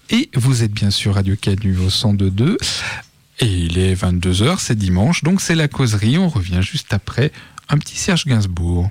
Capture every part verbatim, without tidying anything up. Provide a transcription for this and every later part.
Et vous êtes bien sûr Radio Canu au cent deux virgule deux. Et il est vingt-deux heures, c'est dimanche, donc c'est la causerie. On revient juste après un petit Serge Gainsbourg.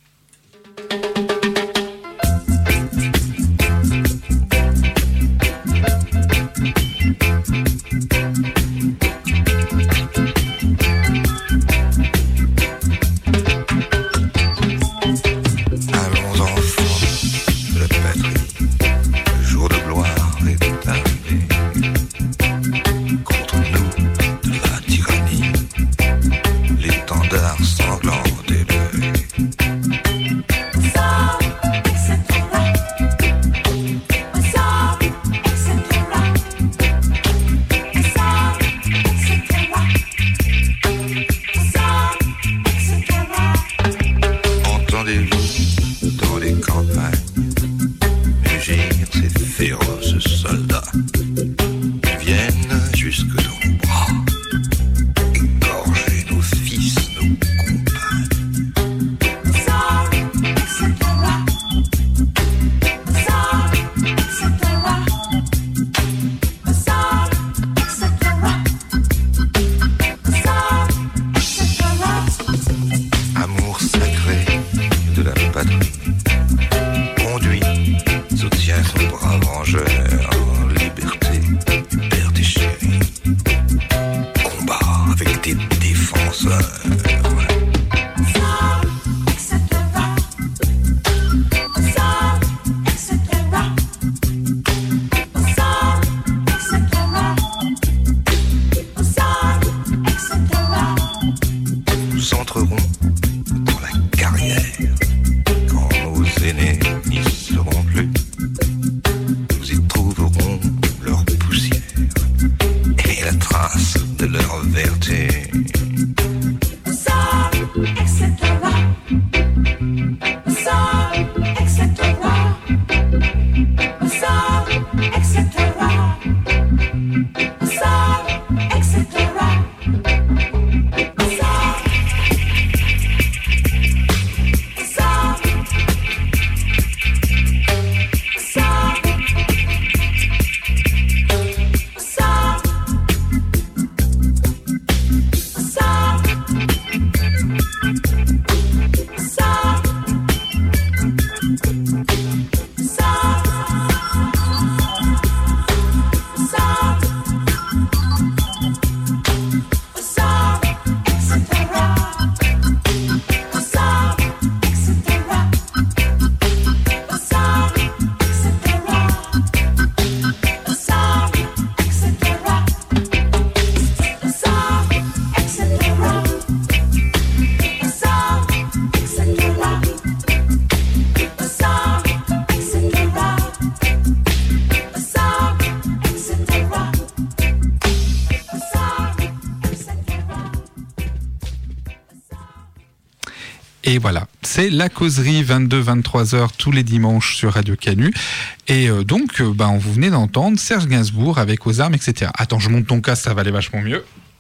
Et voilà, c'est la causerie vingt-deux à vingt-trois heures tous les dimanches sur Radio Canu. Et euh, donc, euh, bah, vous venez d'entendre Serge Gainsbourg avec Aux armes, et cetera. Attends, je monte ton casque, ça va aller vachement mieux.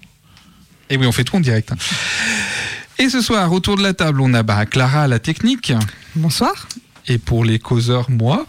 Et oui, on fait tout en direct. Hein. Et ce soir, autour de la table, on a bah, Clara à la technique. Bonsoir. Et pour les causeurs, moi,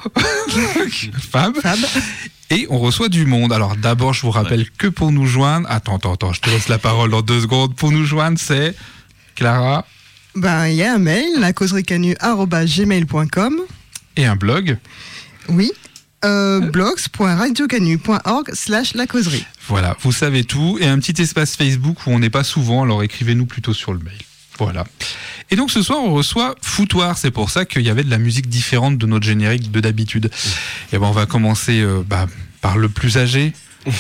Fab. Fab. Et on reçoit du monde. Alors d'abord, je vous rappelle ouais. que pour nous joindre... Attends, attends, attends, je te laisse la parole dans deux secondes. Pour nous joindre, c'est Clara... Ben, il y a un mail, la causerie canu arobase gmail point com. Et un blog. Oui, euh, blogs point radio canu point org slash la causerie. Voilà, vous savez tout. Et un petit espace Facebook où on n'est pas souvent, alors écrivez-nous plutôt sur le mail. Voilà. Et donc ce soir, on reçoit Foutoir. C'est pour ça qu'il y avait de la musique différente de notre générique de d'habitude. Et ben, on va commencer euh, bah, par le plus âgé.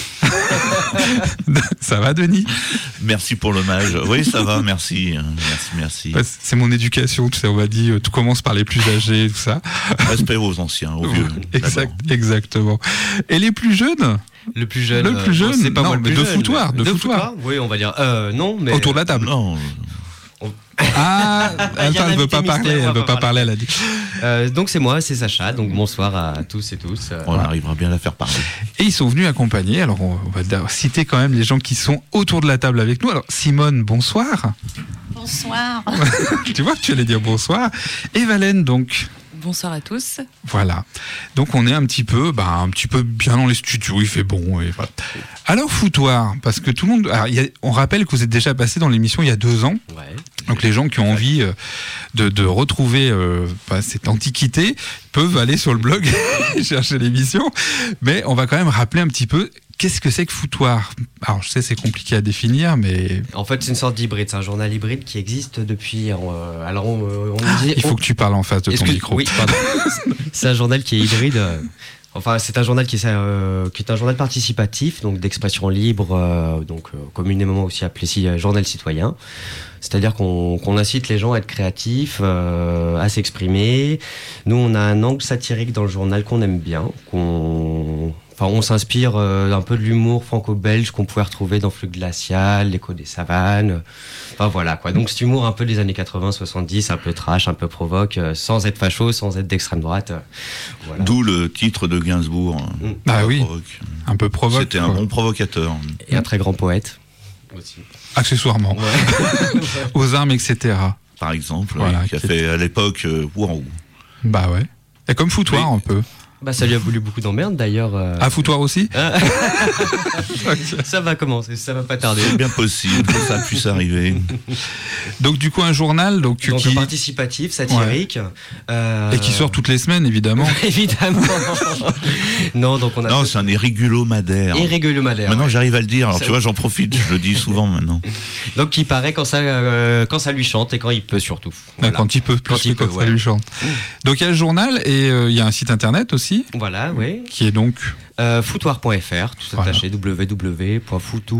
Ça va, Denis? Merci pour l'hommage. Oui, ça va, merci. Merci, merci. Ouais, c'est mon éducation, tu sais, on m'a dit, tout commence par les plus âgés, tout ça. Respect aux anciens, aux vieux. Exact, exactement. Et les plus jeunes? Le plus jeune. Le plus jeune, euh, c'est pas non, moi le mais plus de jeune, Foutoir, mais... de, de Foutoir. Foutoir. Oui, on va dire. Euh, non, mais. Autour de la table. Non. Ah, attends, elle veut pas parler, elle veut pas parler, elle a dit. Euh, donc c'est moi, c'est Sacha. Donc bonsoir à tous et tous. On voilà. arrivera bien à la faire parler. Et ils sont venus accompagner. Alors on va citer quand même les gens qui sont autour de la table avec nous. Alors Simone, bonsoir. Bonsoir. Tu vois que tu allais dire bonsoir. Et Valène, donc. Bonsoir à tous. Voilà. Donc on est un petit peu, bah, un petit peu bien dans les studios, il fait bon. Et voilà. Alors foutoir, parce que tout le monde, alors, il y a, on rappelle que vous êtes déjà passé dans l'émission il y a deux ans. Ouais. Donc les gens qui ont envie euh, de, de retrouver euh, bah, cette antiquité peuvent aller sur le blog chercher l'émission. Mais on va quand même rappeler un petit peu. Qu'est-ce que c'est que foutoir ? Alors, je sais, c'est compliqué à définir, mais... En fait, c'est une sorte d'hybride. C'est un journal hybride qui existe depuis... Euh, alors, on, on ah, dit, il faut on... que tu parles en face de ton que... micro. Oui, pardon. C'est un journal qui est hybride. Euh... Enfin, c'est un journal qui est, euh, qui est un journal participatif, donc d'expression libre, euh, donc euh, communément aussi appelé euh, journal citoyen. C'est-à-dire qu'on, qu'on incite les gens à être créatifs, euh, à s'exprimer. Nous, on a un angle satirique dans le journal qu'on aime bien, qu'on... Enfin, on s'inspire euh, un peu de l'humour franco-belge qu'on pouvait retrouver dans Flux glacial, L'écho des savanes. Enfin voilà quoi. Donc cet humour un peu des années quatre-vingts soixante-dix, un peu trash, un peu provoque, euh, sans être facho, sans être d'extrême droite. Euh, voilà. D'où le titre de Gainsbourg. Mmh. Ah oui, provoque. Un peu provoque. C'était un bon provocateur. Et un très grand poète aussi. Accessoirement. Ouais. Aux armes, et cetera. Par exemple, Voilà, oui, qui a qui fait à l'époque, euh, waouh. Bah ouais. Et comme foutoir Oui. un peu. Bah ça lui a voulu beaucoup d'emmerdes d'ailleurs. Euh... Ah, foutoir aussi. Ça va commencer, ça va pas tarder. C'est bien possible que ça puisse arriver. Donc du coup un journal donc, donc qui... participatif, satirique. Ouais. Euh... Et qui sort toutes les semaines évidemment. Évidemment. non, donc on a... Non, c'est un irrégulomadaire. Irrégulomadaire. Maintenant ouais. j'arrive à le dire, alors ça... tu vois j'en profite, je le dis souvent maintenant. Donc qui paraît quand ça, euh, quand ça lui chante et quand il peut surtout. Voilà. Quand il peut, plus quand, il que peut, quand ouais. ça lui chante. Donc il y a le journal et euh, il y a un site internet aussi. Voilà, oui. Qui est donc euh, foutoir point f r, tout attaché, voilà. w w w point foutou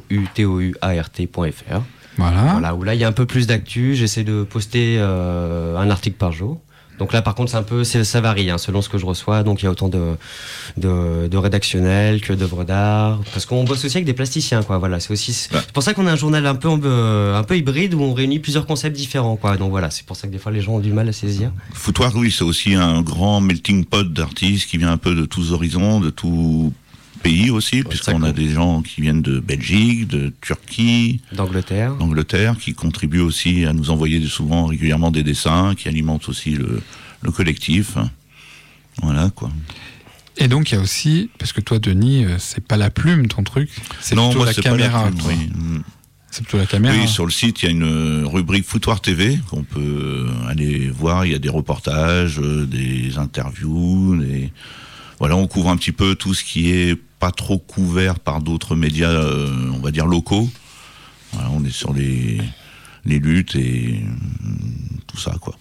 point f r. Voilà. Voilà, où là il y a un peu plus d'actu, j'essaie de poster euh, un article par jour. Donc là, par contre, c'est un peu, c'est, ça varie hein, selon ce que je reçois. Donc il y a autant de, de, de rédactionnels que d'œuvres d'art, parce qu'on bosse aussi avec des plasticiens, quoi. Voilà, c'est aussi, c'est pour ça qu'on a un journal un peu, un peu hybride où on réunit plusieurs concepts différents, quoi. Donc voilà, c'est pour ça que des fois les gens ont du mal à saisir. Foutoir, oui, c'est aussi un grand melting pot d'artistes qui vient un peu de tous horizons, de tout pays aussi, puisqu'on a des gens qui viennent de Belgique, de Turquie, d'Angleterre, d'Angleterre, qui contribuent aussi à nous envoyer souvent régulièrement des dessins, qui alimentent aussi le, le collectif. Voilà quoi. Et donc il y a aussi, parce que toi Denis, c'est pas la plume ton truc, c'est non, plutôt moi, la c'est caméra. Pas la plume, oui. C'est plutôt la caméra. Oui, sur le site, il y a une rubrique Foutoir T V qu'on peut aller voir. Il y a des reportages, des interviews, des... Voilà, on couvre un petit peu tout ce qui est pas trop couvert par d'autres médias, euh, on va dire locaux. Voilà, on est sur les, les luttes et euh, tout ça, quoi.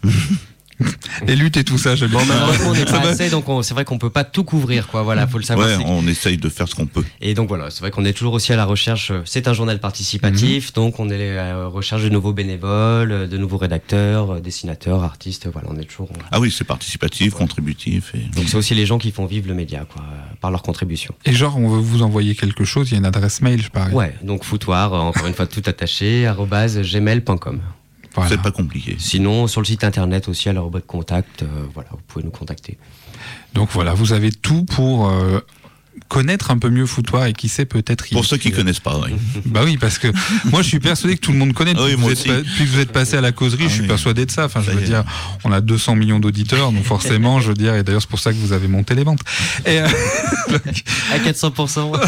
Les luttes et tout ça, j'aime bien. Bon, malheureusement, on n'est pas assez, donc on, c'est vrai qu'on peut pas tout couvrir, quoi. Voilà, faut le savoir. Ouais, on essaye de faire ce qu'on peut. Et donc voilà, c'est vrai qu'on est toujours aussi à la recherche. C'est un journal participatif, mmh. donc on est à la recherche de nouveaux bénévoles, de nouveaux rédacteurs, dessinateurs, artistes. Voilà, on est toujours. Ah oui, c'est participatif, ouais. contributif. Et... Donc c'est aussi les gens qui font vivre le média, quoi, par leur contribution. Et genre, on veut vous envoyer quelque chose, il y a une adresse mail, je parie. Ouais, donc foutoir, encore une fois tout attaché, arobase gmail point com. Voilà. C'est pas compliqué. Sinon, sur le site internet aussi, à la rubrique contact, euh, voilà, vous pouvez nous contacter. Donc voilà, vous avez tout pour euh, connaître un peu mieux Foutoir et qui sait peut-être... Pour ceux qui ne connaissent pas, oui. Bah oui, parce que moi je suis persuadé que tout le monde connaît. Depuis, oui, que, moi vous êtes, depuis que vous êtes passé à la causerie, ah, je suis oui. persuadé de ça. Enfin, je veux dire, on a deux cents millions d'auditeurs, donc forcément, je veux dire, et d'ailleurs c'est pour ça que vous avez monté les ventes. Et, euh, donc... À quatre cents pour cent.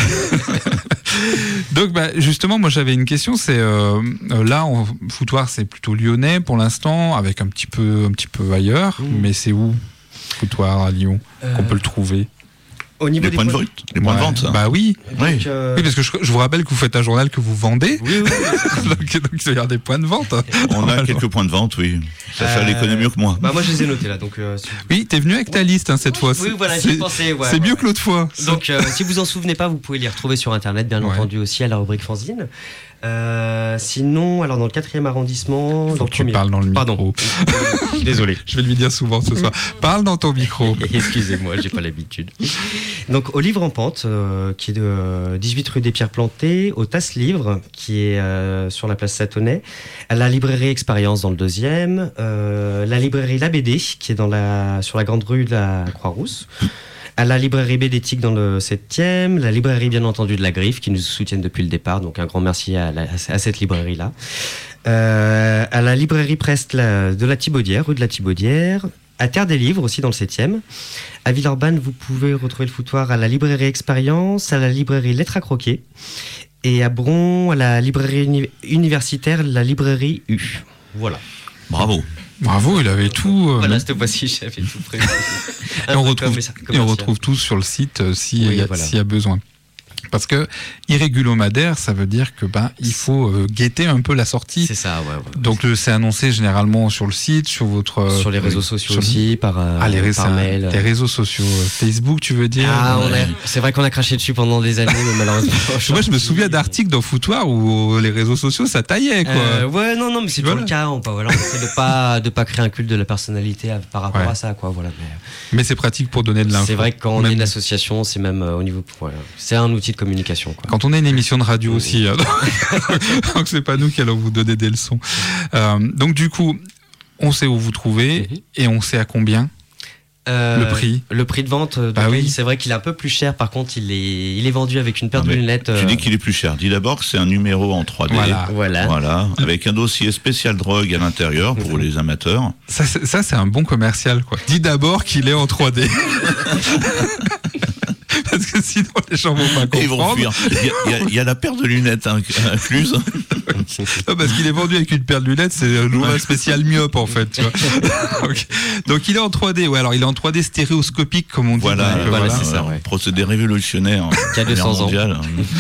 Donc bah, justement, moi j'avais une question, c'est euh, là, on, Foutoir c'est plutôt lyonnais pour l'instant, avec un petit peu, un petit peu ailleurs, mmh. mais c'est où Foutoir à Lyon euh... qu'on peut le trouver? Au niveau les des points de points... vente, les points ouais. de vente, ça. Bah oui. Donc, euh... oui, parce que je, je vous rappelle que vous faites un journal que vous vendez. Oui, oui. donc, donc il y a des points de vente. On a quelques points de vente, oui. Ça, euh... ça les connaît mieux que moi. Bah moi, je les ai notés là, donc. Euh, si... Oui, t'es venu avec ta liste hein, cette oui, fois. Oui, voilà, j'y pensais. Ouais, c'est ouais, mieux ouais. que l'autre fois. Donc, euh, si vous en souvenez pas, vous pouvez les retrouver sur internet, bien ouais. entendu aussi à la rubrique fanzine. Euh, sinon, alors dans le quatrième arrondissement, Faut dans que le premier... tu parles dans le micro. Pardon. Désolé. Je vais lui dire souvent ce soir. Parle dans ton micro. Excusez-moi, j'ai pas l'habitude. Donc au Livre en Pente, euh, qui est de dix-huit rue des Pierres Plantées, au Tasse Livre, qui est euh, sur la place Satonnet, à la librairie Expérience dans le deuxième, euh, la librairie La B D, qui est dans la sur la grande rue de la Croix-Rousse. À la librairie Bédétique dans le septième, la librairie bien entendu de la Griffe qui nous soutiennent depuis le départ, donc un grand merci à, la, à cette librairie-là. Euh, à la librairie Prest la, de la Thibaudière, rue de la Thibaudière, à Terre des Livres, aussi dans le septième. À Villeurbanne, vous pouvez retrouver le foutoir à la librairie Expérience, à la librairie Lettres à croquer. Et à Bron, à la librairie uni- universitaire, la librairie U. Voilà. Bravo. Bravo, il avait tout. euh, Voilà, cette fois-ci, j'avais tout prévu. et on retrouve, et on retrouve tout sur le site euh, s'il Oui, y, a- voilà. s'il y a besoin. Parce que irrégulomadaire, ça veut dire que ben il faut euh, guetter un peu la sortie. C'est ça, ouais. ouais. Donc le- c'est annoncé généralement sur le site, sur votre euh, Sur les réseaux sociaux sur- aussi, par, euh, ah, les, réseaux, par mail. les réseaux sociaux, euh, Facebook, tu veux dire Ah, on Ouais. a- c'est vrai qu'on a craché dessus pendant des années, mais malheureusement. Moi, je me souviens d'articles dans Foutoir où les réseaux sociaux ça taillait quoi. Euh, ouais, non, non, mais c'est toujours Voilà. le cas. On, pas, voilà, on essaie de pas de pas créer un culte de la personnalité à- par rapport Ouais. à ça, quoi. Voilà. Mais, Mais c'est pratique pour donner de l'info. c'est vrai que quand on Même- est une association, c'est même euh, au niveau, voilà, c'est un outil de communication, quoi. Quand on est une émission de radio aussi, hein, donc c'est pas nous qui allons vous donner des leçons. Euh, donc du coup, on sait où vous trouvez Mhm. et on sait à combien Euh, le prix. Le prix de vente, euh, Bah donc, oui. c'est vrai qu'il est un peu plus cher. Par contre, il est, il est vendu avec une paire Non, de mais lunettes. Tu euh, dis qu'il est plus cher. Dis d'abord que c'est un numéro en trois D. Voilà. Voilà. Voilà, avec un dossier spécial drogue à l'intérieur pour Mhm. les amateurs. Ça, c'est- ça, c'est un bon commercial, quoi. Dis d'abord qu'il est en trois D. Parce que sinon, les gens vont pas Et ils vont comprendre. fuir. Il y, a- il y a- il y a la paire de lunettes inc- incluse. Non, parce qu'il est vendu avec une paire de lunettes, c'est un journal spécial myope, en fait, tu vois. donc, donc, il est en trois D. Ouais, alors, il est en trois D stéréoscopique, comme on dit. Voilà, Donc, euh, voilà, voilà. c'est ça, euh, ouais. procédé révolutionnaire. Qui a deux cents ans. mondial.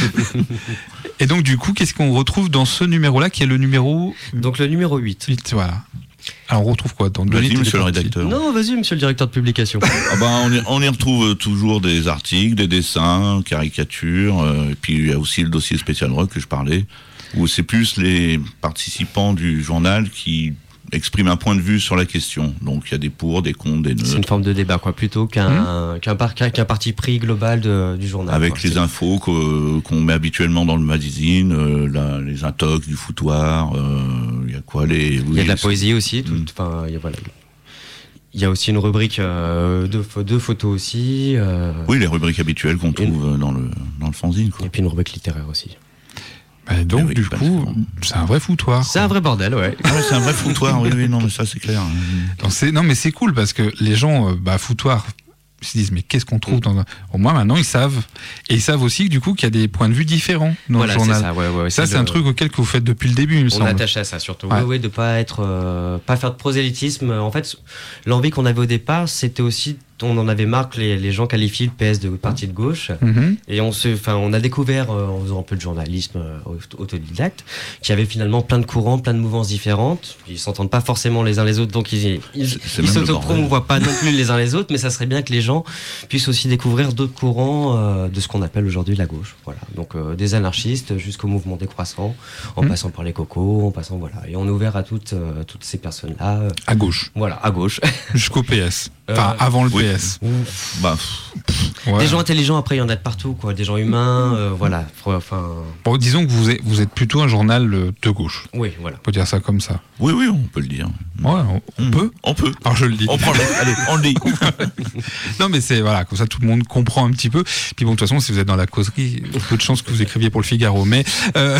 Et donc, du coup, qu'est-ce qu'on retrouve dans ce numéro-là, qui est le numéro Donc le numéro huit. huit, voilà. Alors, on retrouve quoi dans Vas-y, Denis, monsieur le t'es parti. rédacteur. Non, vas-y, monsieur le directeur de publication. Ah ben, on, y, on y retrouve toujours des articles, des dessins, caricatures, euh, et puis il y a aussi le dossier spécial rock que je parlais, où c'est plus les participants du journal qui expriment un point de vue sur la question. Donc il y a des pour, des contre, des C'est une neutres, forme de débat, quoi, plutôt qu'un qu'un par- qu'un parti pris global de- du journal. avec quoi. les infos qu'o- qu'on met habituellement dans le magazine, euh, la- les intox du foutoir, euh, il y a quoi les... Il y a de la poésie aussi. tout- Mm. Enfin, il y a, voilà. Il y a aussi une rubrique euh, de, pho- de photos aussi. euh, Oui, les rubriques habituelles qu'on trouve dans le, dans le fanzine. Quoi. Et puis une rubrique littéraire aussi. Bah, donc, Eh oui, du parce coup, que- c'est un vrai foutoir. C'est un vrai bordel, ouais. Ah ouais, c'est un vrai foutoir, oui, oui, non, mais ça c'est clair. Donc, c'est- non, mais c'est cool parce que les gens, euh, bah, foutoir, ils se disent, mais qu'est-ce qu'on trouve dans un... Au moins, maintenant, ils savent. Et ils savent aussi, du coup, qu'il y a des points de vue différents dans Voilà, le c'est journal. ça, ouais, ouais, Ça, c'est le- un truc auquel que vous faites depuis le début, il me On semble. est attaché à ça surtout. Ouais. Oui, oui, de pas être, euh, pas faire de prosélytisme. En fait, l'envie qu'on avait au départ, c'était aussi, on en avait marre que les, les gens qualifient le P S de parti de gauche. Mhm. Et on se, enfin, on a découvert euh, en faisant un peu de journalisme euh, auto- autodidacte qu'il y avait finalement plein de courants, plein de mouvances différentes. Ils s'entendent pas forcément les uns les autres, donc ils, ils, C'est- c'est ils même le s'auto-promouvoient pas non plus les uns les autres. Mais ça serait bien que les gens puissent aussi découvrir d'autres courants euh, de ce qu'on appelle aujourd'hui la gauche. Voilà. Donc euh, des anarchistes jusqu'au mouvement décroissant, en Mhm. passant par les cocos, en passant voilà. Et on est ouvert à toutes euh, toutes ces personnes-là. euh, À gauche, voilà, à gauche. jusqu'au P S. Enfin, Euh, avant le oui. P S. Bah, Ouais. Des gens intelligents, après il y en a de partout, quoi. Des gens humains, euh, voilà. Enfin, Bon, disons que vous êtes, vous êtes plutôt un journal euh, de gauche. oui, voilà. On peut dire ça comme ça. oui, oui, on peut le dire. Ouais, on, on Mm. peut. On peut. Alors je le dis. On prend le... Allez, on le dit. Non, mais c'est voilà, comme ça tout le monde comprend un petit peu. Puis bon, de toute façon, si vous êtes dans la causerie, peu de chances que vous écriviez pour le Figaro. Mais euh,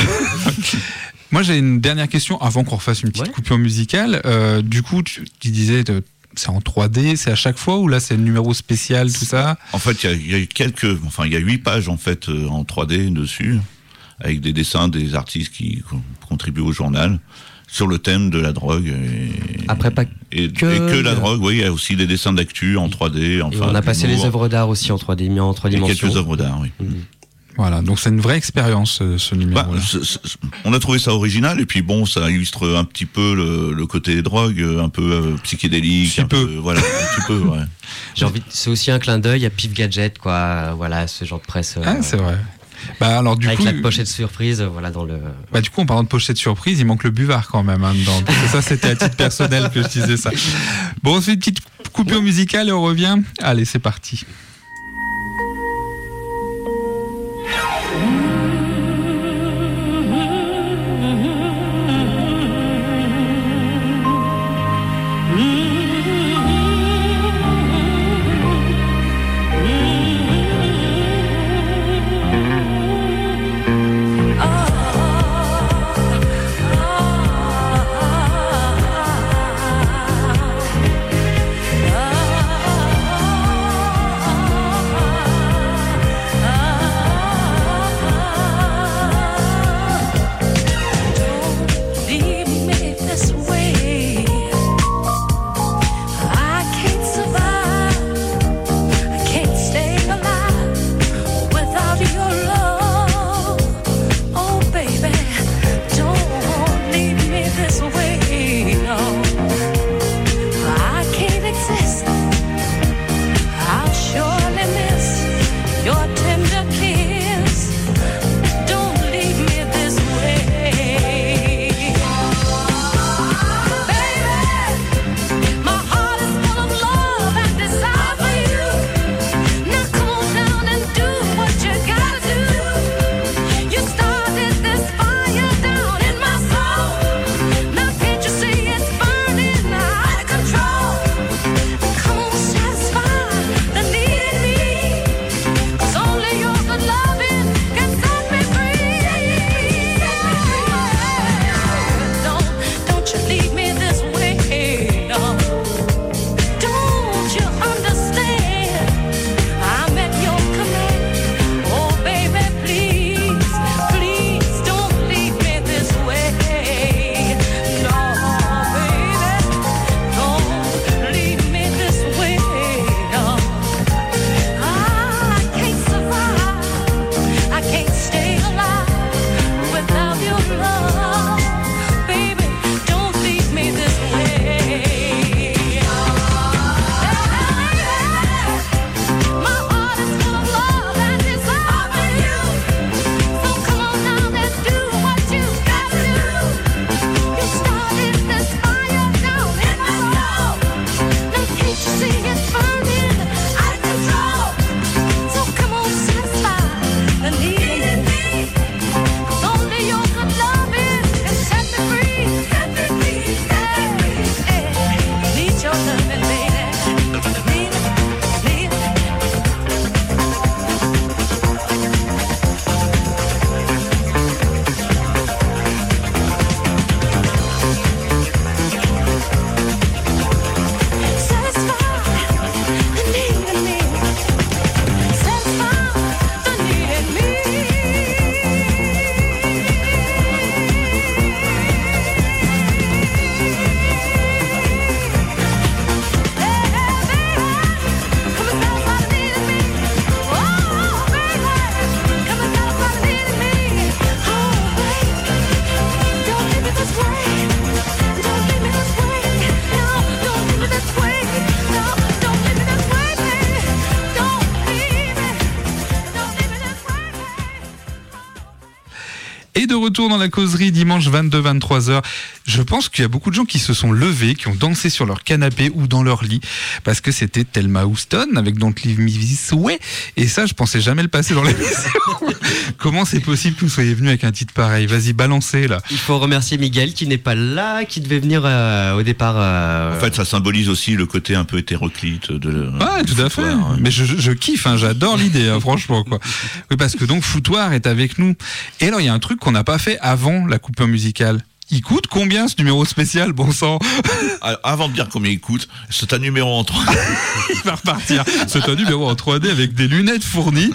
moi, j'ai une dernière question avant qu'on refasse une petite Ouais. coupure musicale. Euh, du coup, tu, tu disais, de- c'est en trois D, c'est à chaque fois ou là c'est le numéro spécial, tout ça? En fait, il y a- il y, a quelques, enfin, il y a huit pages en fait euh, en trois D dessus, avec des dessins des artistes qui co- contribuent au journal sur le thème de la drogue. Et, Après, pas et, que et que la le- drogue. Oui, il y a aussi des dessins d'actu en trois D. Et Enfin, on a passé d'humour, les œuvres d'art aussi en trois D, en trois et dimensions. quelques œuvres d'art. Oui. Mhm. Voilà, donc c'est une vraie expérience ce, ce numéro. Bah, c'est- c'est- on a trouvé ça original et puis bon, ça illustre un petit peu le, le côté drogue, un peu euh, psychédélique, Petit un peu. peu, voilà, un petit peu. Ouais. J'ai envie, c'est aussi un clin d'œil à Pif Gadget, quoi. Voilà, ce genre de presse. euh, Ah, c'est vrai. Bah alors du avec coup, la pochette surprise, voilà, dans le. bah, du coup, en parlant de pochette surprise, il manque le buvard quand même hein, dedans. Parce que ça, c'était à titre personnel que je disais ça. Bon, on fait une petite coupure musicale et on revient. Allez, c'est parti. Ah Et de retour dans la causerie dimanche vingt-deux à vingt-trois heures. Je pense qu'il y a beaucoup de gens qui se sont levés, qui ont dansé sur leur canapé ou dans leur lit, parce que c'était Thelma Houston avec Don't Leave Me This Way. Et ça, je pensais jamais le passer dans l'émission. Comment c'est possible que vous soyez venu avec un titre pareil? Vas-y, balancez là. Il faut remercier Miguel qui n'est pas là, qui devait venir euh, au départ. Euh... En fait, ça symbolise aussi le côté un peu hétéroclite de. Ouais, tout à fait. Hein. Mais je, je kiffe, hein, j'adore l'idée, hein, franchement quoi. Oui, parce que donc Foutoir est avec nous. Et alors il y a un truc qu'on n'a pas fait avant la coupure musicale. Il coûte combien ce numéro spécial, bon sang? Alors, avant de dire combien il coûte, c'est un numéro en trois D. Il va repartir. C'est un numéro en trois D avec des lunettes fournies.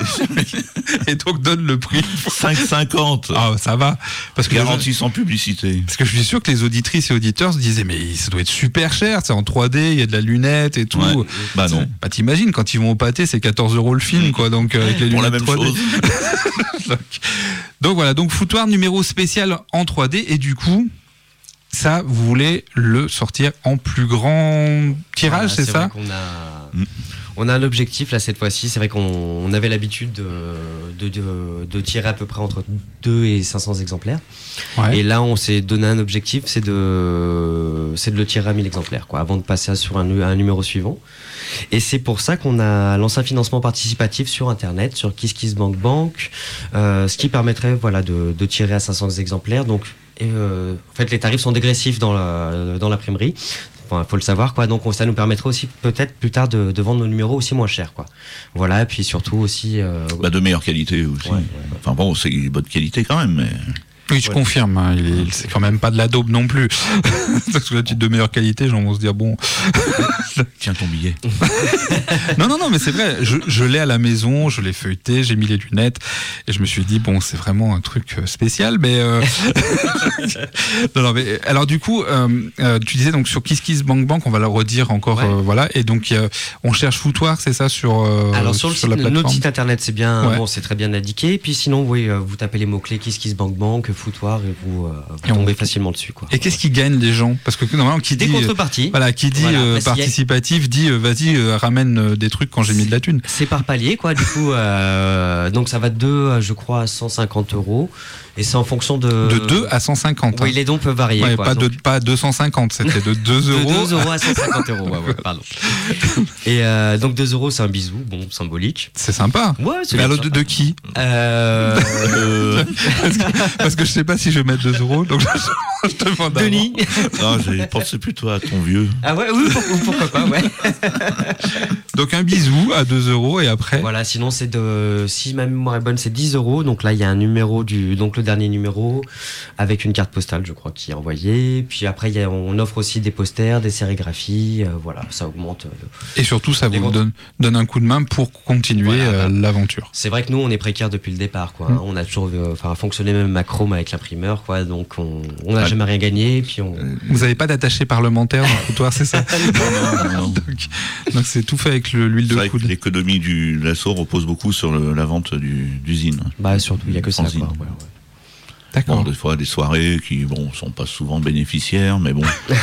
Et donc donne le prix. cinq cinquante. Ah, ça va. Parce que garantie sans publicité. Parce que je suis sûr que les auditrices et auditeurs se disaient, mais ça doit être super cher, c'est en trois D, il y a de la lunette et tout. Ouais. Bah non. Bah t'imagines, quand ils vont au pâté, c'est quatorze euros le film, quoi. Donc, euh, avec les Pour lunettes la même trois D. chose. donc, donc voilà, donc Foutoir numéro spécial en trois D. Et du coup, ça, vous voulez le sortir en plus grand tirage, Voilà, c'est, c'est ça? vrai qu'on a... On a un objectif là cette fois-ci, c'est vrai qu'on on avait l'habitude de, de, de, de tirer à peu près entre deux et cinq cents exemplaires. Ouais. Et là on s'est donné un objectif, c'est de, c'est de le tirer à mille exemplaires, quoi, avant de passer sur un, un numéro suivant. Et c'est pour ça qu'on a lancé un financement participatif sur internet, sur KissKissBankBank, euh, ce qui permettrait voilà, de, de tirer à cinq cents exemplaires. Donc et, euh, en fait les tarifs sont dégressifs dans, la, dans l'imprimerie. Enfin, faut le savoir, quoi. Donc, ça nous permettrait aussi, peut-être, plus tard, de, de vendre nos numéros aussi moins cher, quoi. Voilà. Et puis, surtout aussi, euh... bah, de meilleure qualité aussi. Ouais, ouais. Enfin bon, c'est de bonne qualité quand même, mais. Oui, je Ouais. confirme, hein, il est- c'est quand même pas de la daube non plus. Parce que là, tu es de meilleure qualité, j'en vont se dire, bon. Tiens ton billet. Non, non, non, mais c'est vrai, je, je l'ai à la maison, je l'ai feuilleté, j'ai mis les lunettes, et je me suis dit, bon, c'est vraiment un truc euh, spécial, mais. Euh... non, non, mais alors, du coup, euh, euh, tu disais donc sur KissKissBankBank, on va le redire encore, Ouais. euh, voilà, et donc, euh, on cherche Foutoir, c'est ça, sur. Euh, Alors sur le site, la notre plateforme site internet, c'est bien, Ouais. bon, c'est très bien indiqué. Puis sinon, oui, euh, vous tapez les mots clés KissKissBankBank, Foutoir, et vous, euh, vous Et on- tombez facilement dessus, quoi. Et qu'est-ce qui gagne les gens? Parce que normalement, qui Des dit. contreparties. Voilà, qui dit Voilà, euh, parce qu'il y a- participatif dit euh, vas-y, euh, ramène euh, des trucs quand j'ai mis de la thune. C'est par palier, quoi. Du coup, euh, donc ça va de deux, à, je crois, à cent cinquante euros. Et c'est en fonction de. De deux à cent cinquante. Oui, les dons peuvent varier. Ouais, quoi. pas, Donc, de, pas deux cent cinquante, c'était de deux de euros. deux euros à cent cinquante euros. Ouais, ouais, pardon. Et euh, donc deux euros, c'est un bisou, bon, symbolique. C'est sympa. Ouais, c'est Mais bien alors de, sympa. de qui? Euh, Euh, parce, que, parce que je sais pas si je vais mettre deux euros, donc je, je te demande d'avant. Denis. non, j'ai pensé plutôt à ton vieux. Ah ouais, oui, pour- pourquoi pas, ouais. Donc un bisou à deux euros et après. Voilà, sinon c'est de, si ma mémoire est bonne, c'est dix euros. Donc là, il y a un numéro du, donc le dernier numéro avec une carte postale, je crois, qui est envoyée. Puis après, il y a, on offre aussi des posters, des sérigraphies. euh, voilà, ça augmente. euh. Et surtout, ça Les vous ventes. donne, donne un coup de main pour continuer Voilà, euh, bah. l'aventure. C'est vrai que nous, on est précaires depuis le départ, quoi. Mm. On a toujours, euh, enfin, fonctionné même macrome avec l'imprimeur, quoi. Donc on, on n'a Ah. jamais rien gagné. Puis on. Vous n'avez pas d'attaché parlementaire dans le foutoir, c'est ça? Non, non, non. donc, donc c'est tout fait avec le- l'huile C'est de vrai que coude. l'économie du l'assaut repose beaucoup sur le- la vente du- d'usine. Bah surtout, il y a que ça, Fanzine. quoi. Ouais, ouais. D'accord. Bon, des fois des soirées qui bon sont pas souvent bénéficiaires, mais bon,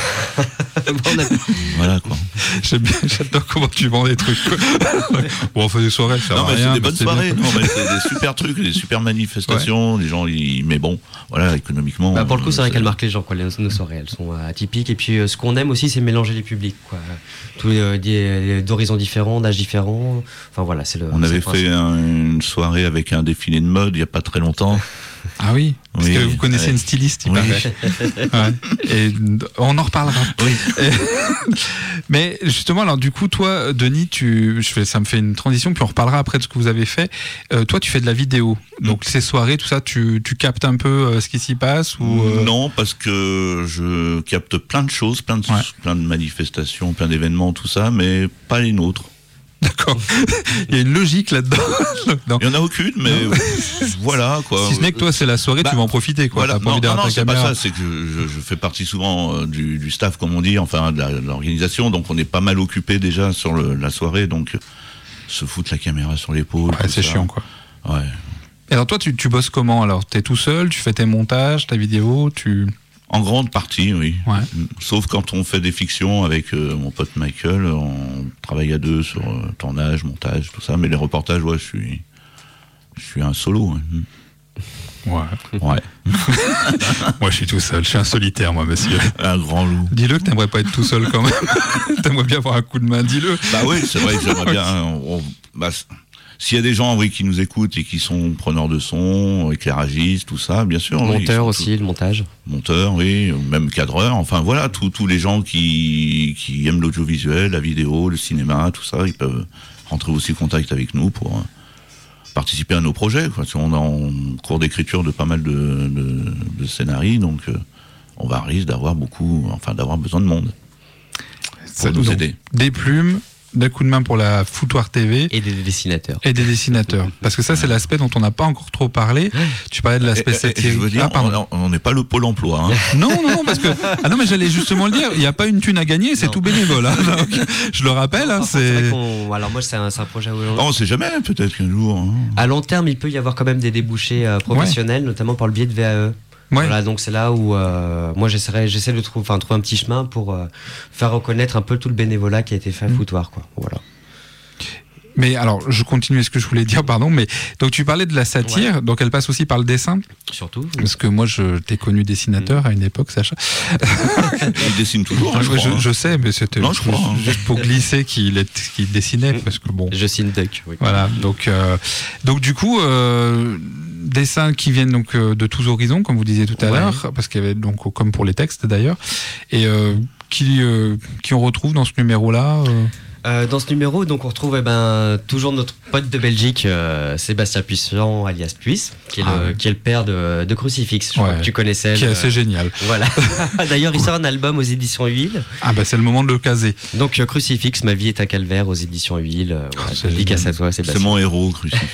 On a- voilà quoi. J'aime bien, j'adore comment tu vends des trucs. quoi. Bon, on fait des soirées, ça Non sert à mais rien, c'est des mais bonnes c'est soirées, bien. non mais c'est des super trucs, des super manifestations, les gens ils mais bon, voilà économiquement. Bah pour le coup, c'est vrai euh, qu'elles marquent les gens, quoi. Les, nos soirées, elles sont euh, atypiques. Et puis, euh, ce qu'on aime aussi, c'est mélanger les publics, quoi. Tous euh, des- d'horizons différents, d'âges différents. Enfin voilà, c'est le. On c'est avait le principe. fait un- une soirée avec un défilé de mode il y a pas très longtemps. Ah oui, parce Oui, que vous connaissez ouais. une styliste, il Oui. paraît. Ouais. Et on en reparlera. Et- Mais justement, alors du coup, toi, Denis, tu, je fais, ça me fait une transition, puis on reparlera après de ce que vous avez fait. Euh, toi, tu fais de la vidéo, donc ces soirées, tout ça, tu, tu captes un peu euh, ce qui s'y passe ou euh, Non, parce que je capte plein de choses, plein de, Ouais. plein de manifestations, plein d'événements, tout ça, mais pas les nôtres. D'accord. Il y a une logique là-dedans. Non. Il y en a aucune, mais voilà quoi. Si ce n'est que toi, c'est la soirée, Bah, tu vas en profiter, quoi. Voilà, T'as pas non, envie non, derrière non, ta c'est pas caméra. ça, c'est que je, je- je fais partie souvent euh, du, du staff, comme on dit, enfin de la- de l'organisation, donc on est pas mal occupé déjà sur le- la soirée, donc se foutre la caméra sur l'épaule. Ouais, tout c'est ça. chiant, quoi. Ouais. Et alors toi, tu, tu bosses comment? Alors, t'es tout seul, tu fais tes montages, ta vidéo, tu... En grande partie, oui. Ouais. Sauf quand on fait des fictions avec euh, mon pote Michael, on travaille à deux sur euh, tournage, montage, tout ça, mais les reportages, ouais, je suis, je suis un solo. Ouais. Ouais. Ouais. Moi, je suis tout seul. Je suis un solitaire, moi, monsieur. Un grand loup. Dis-le que t'aimerais pas être tout seul quand même. T'aimerais bien avoir un coup de main, dis-le. Bah oui, c'est vrai que j'aimerais bien. On, bah, s'il y a des gens, oui, qui nous écoutent et qui sont preneurs de son, éclairagistes, tout ça, bien sûr. Monteur oui, aussi, tout, le montage. Monteur, oui, même cadreur. Enfin voilà, tous tous les gens qui qui aiment l'audiovisuel, la vidéo, le cinéma, tout ça, ils peuvent rentrer aussi en contact avec nous pour participer à nos projets. Quoi. On est en cours d'écriture de pas mal de, de, de scénarios, donc euh, on va risque d'avoir beaucoup, enfin d'avoir besoin de monde pour Ça, nous donc, aider. Des plumes, d'un coup de main pour la Foutoir T V. Et des dessinateurs. Et des dessinateurs. Parce que ça, c'est l'aspect dont on n'a pas encore trop parlé. Tu parlais de l'aspect Et, et, et je veux dire, ah, pardon. on n'est pas le pôle emploi. Hein. Non, non, non, parce que. Ah non, mais j'allais justement le dire, il n'y a pas une thune à gagner, c'est Non. tout bénévole. Hein, donc, je le rappelle, hein, Par contre, c'est vrai c'est. qu'on- alors moi, c'est un, c'est un projet où Oh, on sait jamais, peut-être qu'un jour. Hein. à long terme, il peut y avoir quand même des débouchés euh, professionnels, notamment par le biais de V A E. Ouais. Voilà, donc c'est là où euh, moi j'essaierai, j'essaie de trouver, enfin, trouver un petit chemin pour euh, faire reconnaître un peu tout le bénévolat qui a été fait à Mmh. Foutoir, quoi. Voilà. Mais alors, je continue ce que je voulais dire, pardon. Mais donc, tu parlais de la satire, Ouais. donc elle passe aussi par le dessin. Surtout. Parce que moi, je t'ai connu dessinateur à une époque, Sacha. Il dessine toujours, hein, je Ouais, crois. je, hein. je sais, mais c'était Non, je crois, hein. juste pour glisser qu'il est- qu'il dessinait, parce que bon. Je signe Duck. Oui. Voilà, donc, euh, donc du coup, euh, dessins qui viennent donc euh, de tous horizons, comme vous disiez tout à Ouais. l'heure, parce qu'il y avait donc comme pour les textes d'ailleurs, et euh, qui, euh, qui on retrouve dans ce numéro-là. euh, Euh, dans ce numéro, donc on retrouve eh ben, toujours notre pote de Belgique, euh, Sébastien Puissant, alias Puis, qui est, Ah le, ouais. qui est le père de, de Crucifix. Je crois Ouais. que tu connaissais. qui est le- assez génial. Voilà. D'ailleurs, il sort un album aux éditions Huile. Ah bah c'est le moment de le caser. Donc euh, Crucifix, ma vie est un calvaire aux éditions Huile. Euh, voilà, c'est dédicace génial. à toi, C'est Sébastien. mon héros, Crucifix.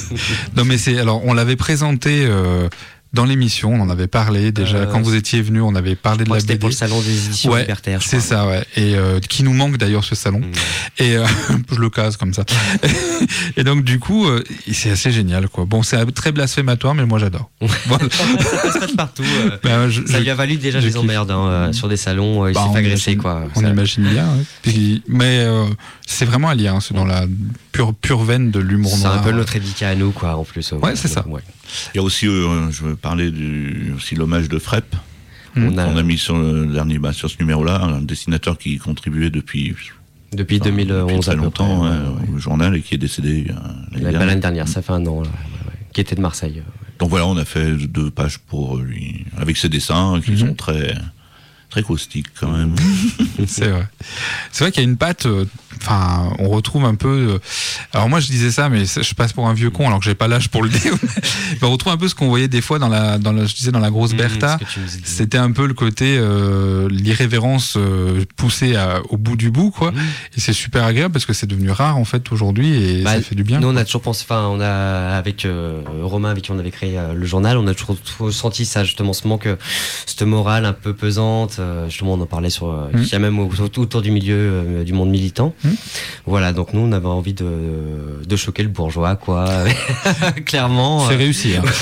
Non mais c'est alors on l'avait présenté euh, dans l'émission, on en avait parlé déjà Euh, quand vous étiez venu, on avait parlé Je de crois la que c'était B D. pour le salon des éditions Ouais, libertaires. je C'est crois. ça, ouais. Et euh, qui nous manque d'ailleurs ce salon. Mm. Et euh, je le case comme ça. Et donc du coup, euh, c'est assez génial, quoi. Bon, c'est très blasphématoire, mais moi j'adore. Voilà. Ça passe pas de partout. euh. Ben, je- Ça je- lui a valu déjà je des kiffe. emmerdes hein, euh, sur des salons. euh, il Bah, s'est on fait agresser, imagine- quoi. On Ça- imagine bien. Ouais. Puis- mais euh, c'est vraiment un lien, c'est dans la pure, pure veine de l'humour C'est noir. un peu notre édicat à nous, quoi, en plus. euh, Ouais, c'est ça. ouais. Il y a aussi, euh, je veux parler du, aussi l'hommage de Frepp. Mm. On a, On a mis sur le dernier, bah, sur ce numéro-là, un dessinateur qui contribuait depuis, depuis enfin, deux mille onze depuis très à peu longtemps près, ouais, ouais, ouais. au journal et qui est décédé euh, l'année La- bah, dernière. L'année dernière, ça fait un an, là, ouais, ouais, qui était de Marseille. euh. Donc voilà, on a fait deux pages pour lui, avec ses dessins qui Mhm. sont très, très caustiques quand même. C'est vrai. C'est vrai qu'il y a une patte. euh, Enfin, on retrouve un peu. euh, alors moi, je disais ça, mais c'est- je passe pour un vieux con alors que j'ai pas l'âge pour le dire. Mais on retrouve un peu ce qu'on voyait des fois dans la, dans la, je disais dans la grosse Bertha. Mmh, ce que tu nous disais. C'était un peu le côté euh, l'irrévérence euh, poussée à- au bout du bout, quoi. Mmh. Et c'est super agréable parce que c'est devenu rare en fait aujourd'hui et Bah, ça fait du bien. Nous, on quoi. a toujours pensé, enfin, on a, avec euh, Romain, avec qui on avait créé euh, le journal, on a toujours, toujours senti ça, justement, ce manque, euh, cette morale un peu pesante. euh, justement, on en parlait sur, euh, Mm. qu'il y a même au- autour du milieu euh, du monde militant. Mm. Voilà, donc nous, on avait envie de, de choquer le bourgeois, quoi. Clairement. C'est euh, réussi. Hein.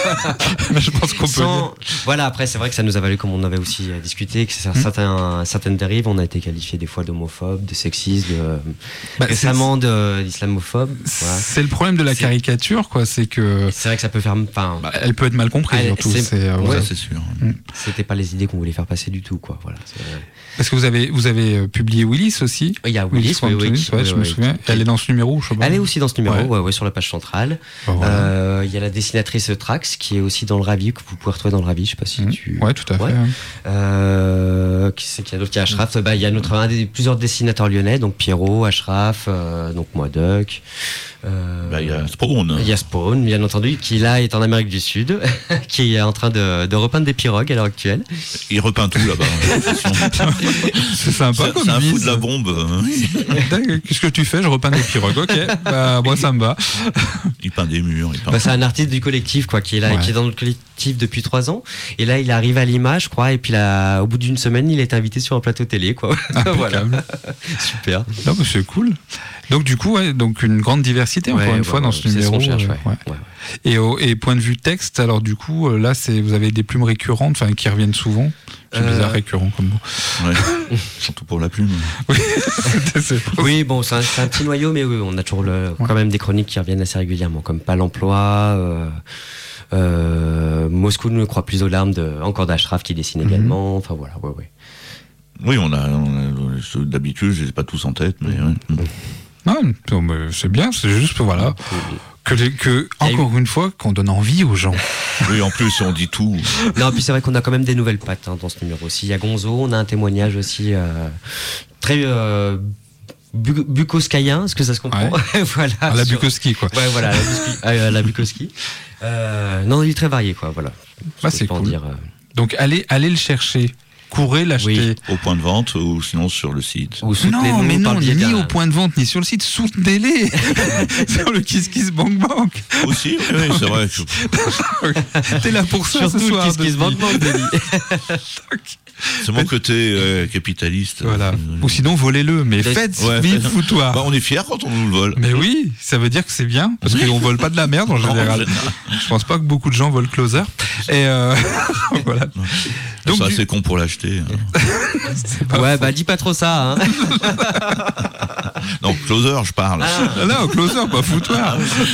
je pense qu'on peut. sans- Voilà, après, c'est vrai que ça nous a valu, comme on avait aussi euh, discuté, que c'est- certains, certaines dérives, on a été qualifiés des fois d'homophobes, de sexistes, de, Bah, c'est- récemment de- d'islamophobes. Voilà. C'est le problème de la C'est- caricature, quoi. C'est que C'est vrai que ça peut faire. Enfin, bah, elle peut être mal comprise Elle- surtout. c'est- C'est, euh, Ouais, voilà. c'est sûr. c'était pas les idées qu'on voulait faire passer du tout, quoi. Voilà. c'est- Parce que vous avez vous avez euh, publié Willis aussi. Il y a Willis, oui, oui, Willis, ouais, oui, je oui, me oui. souviens. Elle est dans ce numéro, je sais pas. Elle est aussi dans ce numéro, Ouais. ouais, ouais, sur la page centrale. Bah, voilà. Euh, Il y a la dessinatrice Trax qui est aussi dans le Ravi, que vous pouvez retrouver dans le Ravi. Je sais pas si Mhm. tu. Ouais, tout à fait. Ouais. hein. Euh, qui c'est qu'il y a d'autres? Il y a Ashraf. Bah, il y a notre un des plusieurs dessinateurs lyonnais, donc Pierrot, Ashraf, euh, donc moi, Duck. Euh, Bah, il y a Spawn. il y a Spawn, bien entendu, qui là est en Amérique du Sud, qui est en train de, de repeindre des pirogues à l'heure actuelle. Il repeint tout là-bas. j'ai l'impression. C'est sympa C'est comme c'est un vie, fou de ça. la bombe. hein. D'accord. Qu'est-ce que tu fais? Je repeins des pirogues. Ok, bah, moi ça me va. Il peint des murs. Il peint... Bah, c'est un artiste du collectif, quoi, qui est là, Ouais. qui est dans notre collectif depuis trois ans. Et là, il arrive à l'image, je crois, et puis là, au bout d'une semaine, il est invité sur un plateau télé, quoi. voilà. Impeccable. Super. Non, mais c'est cool. Donc du coup, ouais, donc une grande diversité encore Ouais, une ouais, fois ouais, dans ce c'est numéro. qu'on cherche, euh, ouais. ouais. Ouais. Et, au, et point de vue texte, alors du coup, euh, là, c'est vous avez des plumes récurrentes, enfin qui reviennent souvent. C'est Euh, bizarre récurrent comme mot. Ouais. Surtout pour la plume. C'est pas- Oui, bon, c'est un, c'est un petit noyau, mais oui, on a toujours le, Ouais. quand même des chroniques qui reviennent assez régulièrement, comme Pas l'emploi. Euh, Euh, Moscou ne croit plus aux larmes de encore d'Ashraf qui dessine également. Enfin voilà, ouais, ouais. Oui, on a, on a d'habitude, je les ai pas tous en tête, mais ouais. Non, non, mais c'est bien, c'est juste voilà que, les- que encore une fois qu'on donne envie aux gens. Oui, en plus, on dit tout. Non, puis c'est vrai qu'on a quand même des nouvelles pattes hein, dans ce numéro aussi. Il y a Gonzo, on a un témoignage aussi euh, très euh, bu- bukoskaïen, est-ce que ça se comprend? Ouais. Voilà. À la sur- Bukowski, quoi. Ouais, voilà, la, Buski- euh, la Bukowski. Euh, non, il est très varié, quoi, voilà. Bah, Je c'est peux en cool. dire, euh, Donc allez, allez le chercher, courez l'acheter. Au point de vente ou sinon sur le site. ou soutenez-nous Non, mais par non, le biais ni d'un- au point de vente, ni sur le site, soutenez-les sur le Kiss Kiss Bank Bank. Aussi, oui, oui, c'est vrai. que- T'es là pour ça Surtout ce soir. le Kiss Kiss Denis. Bank Bank, Denis. C'est mon côté euh, capitaliste. Voilà. Euh, Ou sinon, volez-le, mais Ouais, faites ouais. vivre foutoir. Bah, on est fiers quand on nous le vole. Mais oui, ça veut dire que c'est bien, parce Oui. qu'on vole pas de la merde en Non, en général. général. Je pense pas que beaucoup de gens volent Closer. Et euh, voilà. Ils sont du- assez cons pour l'acheter. hein. Ouais, bah dis pas trop ça. Hein. Non, Closer, je parle. Ah, là, au Closer, pas foutoir.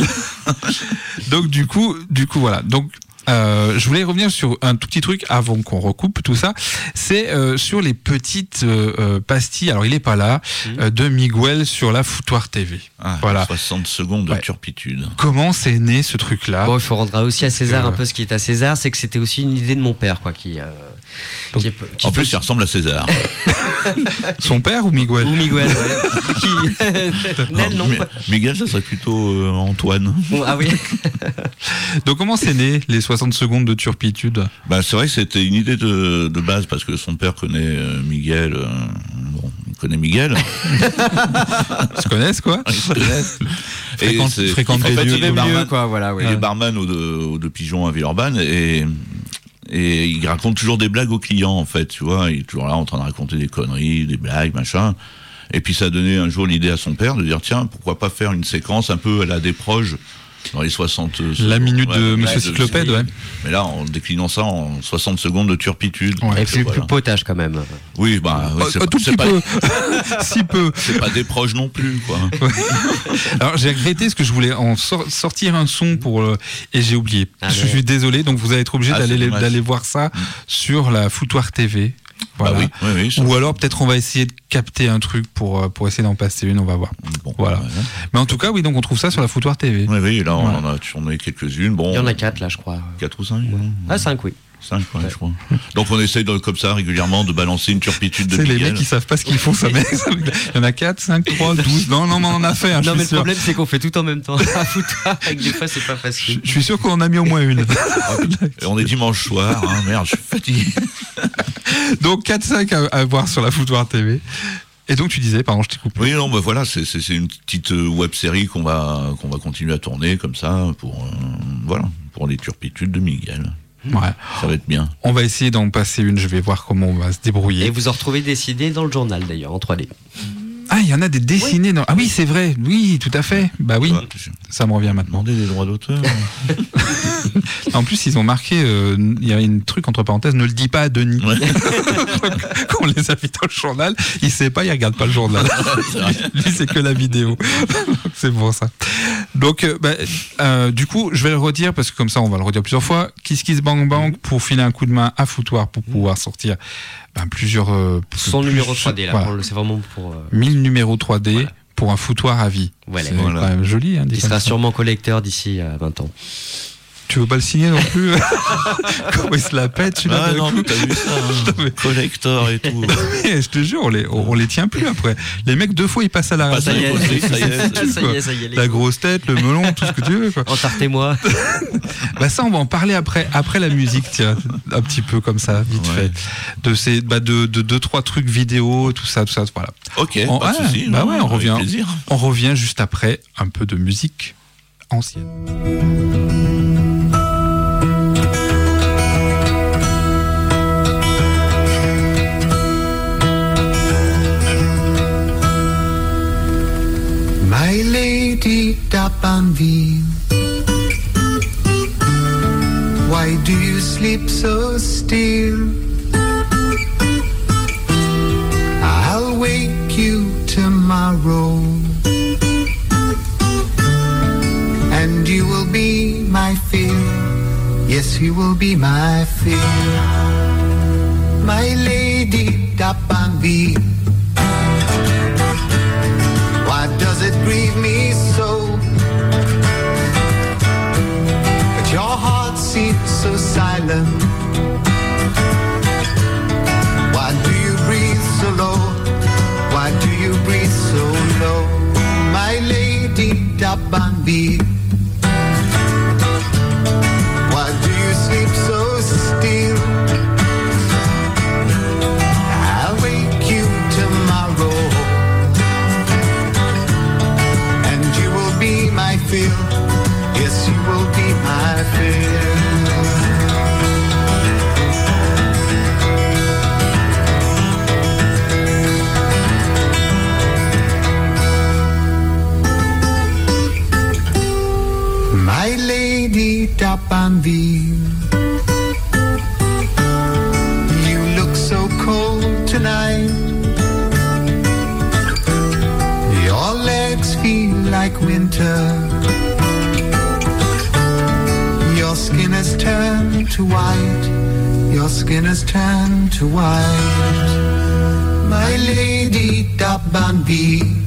Donc du coup, du coup voilà. Donc euh, je voulais revenir sur un tout petit truc avant qu'on recoupe tout ça. C'est euh, sur les petites euh, euh, pastilles. Alors il est pas là euh, de Miguel sur la Foutoir T V. Ah, Voilà. soixante secondes de Ouais. turpitude. Comment c'est né ce truc-là? Bon, il faut rendre aussi à César Euh, un peu ce qui est à César, c'est que c'était aussi une idée de mon père, quoi, qui. Euh, Donc, qui, est- qui En fait- plus, il ressemble à César. Son père ou Miguel? Ou Miguel, ouais. qui... Nel, non. Mi- Miguel, ça serait plutôt euh, Antoine. Bon, ah oui. Donc comment c'est né les soixante secondes de turpitude? Bah, c'est vrai que c'était une idée de, de base parce que son père connaît euh, Miguel. euh, bon, il connaît Miguel. Ils se connaissent quoi? Ils se connaissent. Fréquente- c'est- fréquente en des fait, lieux, il est quoi. barman, quoi, voilà, oui. il est barman aux deux, aux deux pigeons à Villeurbanne et, et il raconte toujours des blagues aux clients, en fait, tu vois. Il est toujours là en train de raconter des conneries, des blagues, machin. Et puis ça a donné un jour l'idée à son père de dire, tiens, pourquoi pas faire une séquence un peu à la Desproges dans les soixante La minute ouais, de ouais, Monsieur de- Cyclopède, ouais. Mais là, en déclinant ça en soixante secondes de turpitude. Ouais. Et puis le Voilà. plus potage quand même. Oui, bah, oui, Oh, c'est un pas- tout c'est petit pas, peu, si peu. c'est pas des proches non plus, quoi. Alors j'ai regretté parce que je voulais en sor- sortir un son pour euh, et j'ai oublié. Ah, je mais- suis désolé, donc vous allez être obligé Ah, d'aller c'est les- dommage. d'aller voir ça sur la Foutoir T V. Voilà. Bah oui, oui, oui. ça- Ou alors peut-être on va essayer de capter un truc pour euh, pour essayer d'en passer une, on va voir. Bon, Voilà. ouais. Mais en tout cas, oui, donc on trouve ça sur la Foutoir T V. Oui, oui, là, on Ouais. en a tourné quelques-unes. Bon, Il y en a quatre là, je crois. quatre ou cinq. Ah, cinq, oui. Cinq, ouais, je crois. Donc on essaye de, comme ça régulièrement de balancer une turpitude de C'est les Miguel. mecs qui savent pas ce qu'ils font, ça. Mais il y en a quatre, cinq, trois, douze. Non, non, mais on en a fait. hein, je Non, suis mais le sûr. problème, c'est qu'on fait tout en même temps. À foutoir, avec des fois, c'est pas Je facile. je suis sûr qu'on en a mis au moins une. Et on est dimanche soir, hein, merde, je suis fatigué. Donc quatre cinq à, à voir sur la Foutoir T V. Et donc tu disais, pardon, je t'ai coupé. Oui, non, bah voilà, c'est c'est- c'est une petite euh, web série qu'on va qu'on va continuer à tourner comme ça pour euh, voilà pour les turpitudes de Miguel. Ouais. Ça va être bien. On va essayer d'en passer une, je vais voir comment on va se débrouiller. Et vous en retrouvez dessinés dans le journal d'ailleurs, en trois D. Ah, il y en a des dessinés dans... Ah oui, c'est vrai, oui, tout à fait. Bah oui, Tu vois, j'ai ça me revient maintenant. demandé des droits d'auteur. En plus, ils ont marqué, euh, il y a une truc entre parenthèses, ne le dis pas à Denis. Ouais. Quand on les invite au journal, il sait pas, il regarde pas le journal. Lui, c'est que la vidéo. C'est pour ça. Donc, euh, bah, euh, du coup, je vais le redire parce que comme ça, on va le redire plusieurs fois. Kiss Kiss Bang Bang pour filer un coup de main à Foutoir pour pouvoir sortir ben, plusieurs. Euh, Son plus- numéro trois D là, voilà. pour le- c'est vraiment pour. euh, mille numéros trois D Voilà. pour un foutoir à vie. Voilà. C'est Voilà. quand même joli. Hein, dit Il comme sera ça. sûrement collecteur d'ici à vingt ans. Tu veux pas le signer non plus? Comment il se la pète, celui-là, Ah d'un non, coup mais t'as vu ça, hein. mais- Collector et tout. Mais je te jure, on les, on, on les tient plus après. Les mecs, deux fois, ils passent à la Pas radio. ça y est, quoi. ça y est, ça y est. C'est Ça quoi. y est, ça y est, les La gars. grosse tête, le melon, tout ce que tu veux. Quoi. Entartez-moi. Bah ça, on va en parler après, après la musique, tiens, un petit peu comme ça, vite Ouais. fait. De ces, bah de, de deux, trois trucs vidéo, tout ça, tout ça, voilà. Ok, On- pas de ouais, soucis. bah non, ouais, on avec revient. plaisir. On revient juste après un peu de musique ancienne. My lady d'Abanville, why do you sleep so still? I'll wake you tomorrow, and you will be my fill. yes, you will be my fear. My lady Dapanbi, why does it grieve me so that your heart seems so silent? Why do you breathe so low? Why do you breathe so low? My lady Dapanbi, why do you sleep so still? I'll wake you tomorrow, and you will be my fill. Yes, you will be my fill. My lady Dapanville, you look so cold tonight. Your legs feel like winter. Your skin has turned to white. Your skin has turned to white. My lady Dapanville,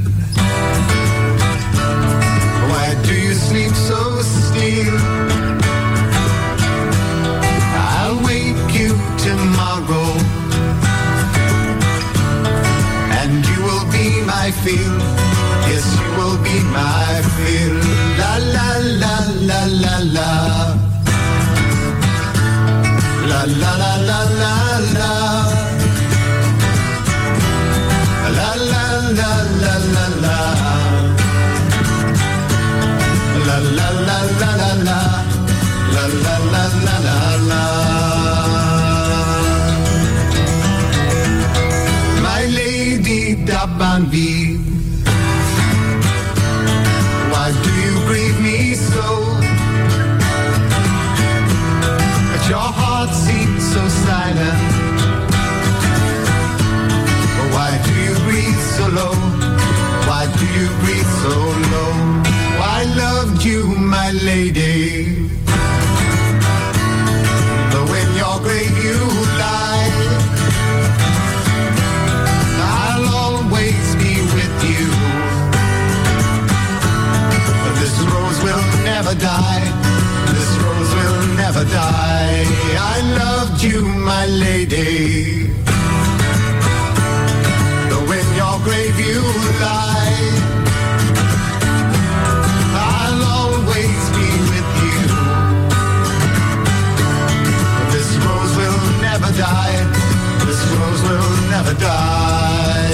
why do you sleep so still? I'll wake you tomorrow, and you will be my fill. Yes, you will be my fill. La la la la la la. La la la la la la. La la la la la la. La la la la la la. La la la la la la. My lady Dapanville, why do you grieve me so? But your heart seems so silent. Why do you breathe so low? Why do you breathe so low? I loved you, my lady, but when your grave you lie, I'll always be with you. This rose will never die. This rose will never die. I loved you, my lady, but when your grave you lie, die. This rose will never die.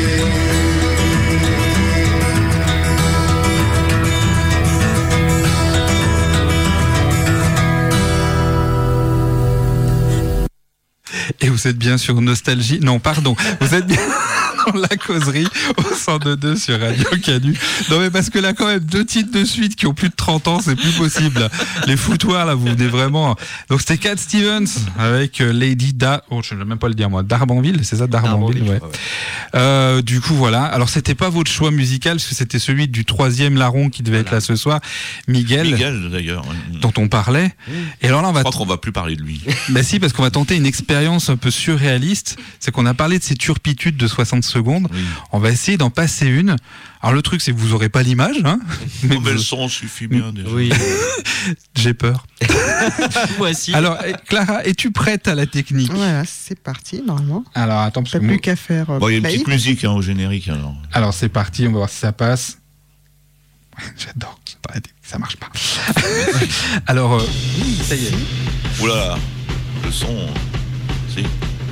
Et vous êtes bien sur Nostalgie. Non, pardon. Vous êtes bien dans la causerie au cent deux deux sur Radio Canu. Non, mais parce que là, quand même, deux titres de suite qui ont plus de trente ans, c'est plus possible. Les foutoirs, là, vous venez vraiment. Donc, c'était Cat Stevens avec Lady Da. Oh, je ne vais même pas le dire, moi. Darbanville, c'est ça, Darbanville, Darbanville ouais. ouais. Euh, du coup, voilà. Alors, c'était pas votre choix musical, parce que c'était celui du troisième larron qui devait voilà. être là ce soir. Miguel. Miguel, d'ailleurs. Dont on parlait. Mmh. Et alors là, on va. Je crois t- qu'on va plus parler de lui. Ben si, parce qu'on va tenter une expérience un peu surréaliste. C'est qu'on a parlé de ces turpitudes de soixante secondes. Oui. On va essayer d'en passer une. Alors le truc, c'est que vous aurez pas l'image, hein. Mais, mais vous... le son suffit bien déjà. Oui. J'ai peur. Voici. Alors Clara, es-tu prête à la technique? Voilà, c'est parti normalement. Alors attends, parce T'as que plus moi... qu'à faire. Euh, bon, il y a une petite musique hein, au générique alors. Alors c'est parti, on va voir si ça passe. J'adore. Ça marche pas. Alors, euh... ça y est. Oula, le son. Si.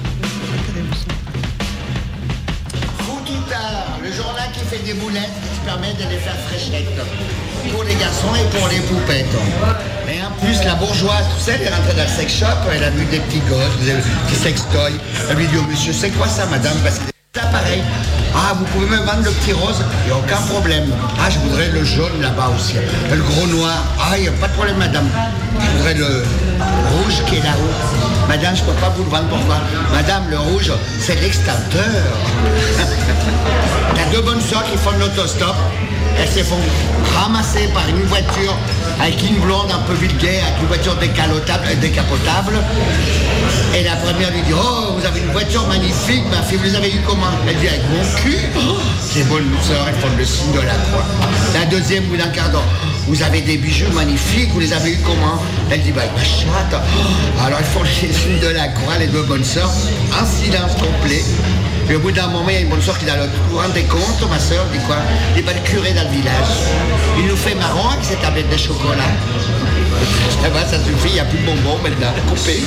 Le journal qui fait des boulettes qui permet de les faire fraîchettes pour les garçons et pour les poupettes. Et en plus, la bourgeoise, tu sais, elle est rentrée dans le sex shop, elle a vu des petits gosses, des petits sextoys. Elle lui dit au monsieur, c'est quoi ça, madame? Parce que c'est pareil. Ah, vous pouvez me vendre le petit rose, il n'y a aucun problème. Ah, je voudrais le jaune là-bas aussi. Le gros noir. Ah, il n'y a pas de problème, madame. Je voudrais le rouge qui est là-haut. Madame, je ne peux pas vous le vendre, pourquoi? Madame, le rouge, c'est l'extincteur. Il y a deux bonnes sœurs qui font de l'autostop. Elles se font ramasser par une voiture avec une blonde un peu vulgaire, avec une voiture décalotable, euh, décapotable. Et la première lui dit, oh, vous avez une voiture magnifique, ma fille, vous les avez eu comment? Elle dit, avec mon cul. Oh, c'est bon, nous sœurs, elles font le signe de la croix. La deuxième, au bout d'un quart d'heure, vous avez des bijoux magnifiques, vous les avez eu comment? Elle dit, bah, avec ma chatte. Oh, alors, elles font les signes de la croix, les deux bonnes sœurs, un silence complet. Et au bout d'un moment, il y a une bonne sœur qui est dans le courant des comptes, ma sœur dit quoi? Il dit, bah, le curé dans le village. Il nous fait marron avec cette tablette de chocolat. Eh ben, ça suffit, il n'y a plus de bonbons maintenant, coupé.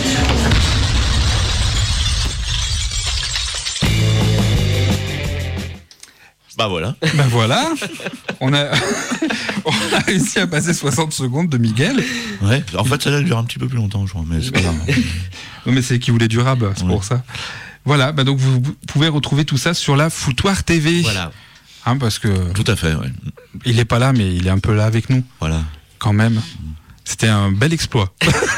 Bah voilà. Ben voilà, on a, on a réussi à passer soixante secondes de Miguel. Ouais, en fait, ça va durer un petit peu plus longtemps, je crois, mais c'est pas grave. Non, mais c'est qui voulait durable, c'est Ouais. pour ça. Voilà, bah donc vous pouvez retrouver tout ça sur la Foutoir T V. Voilà. Hein, parce que Tout à fait, ouais. il est pas là, mais il est un peu là avec nous, Voilà. quand même. C'était un bel exploit.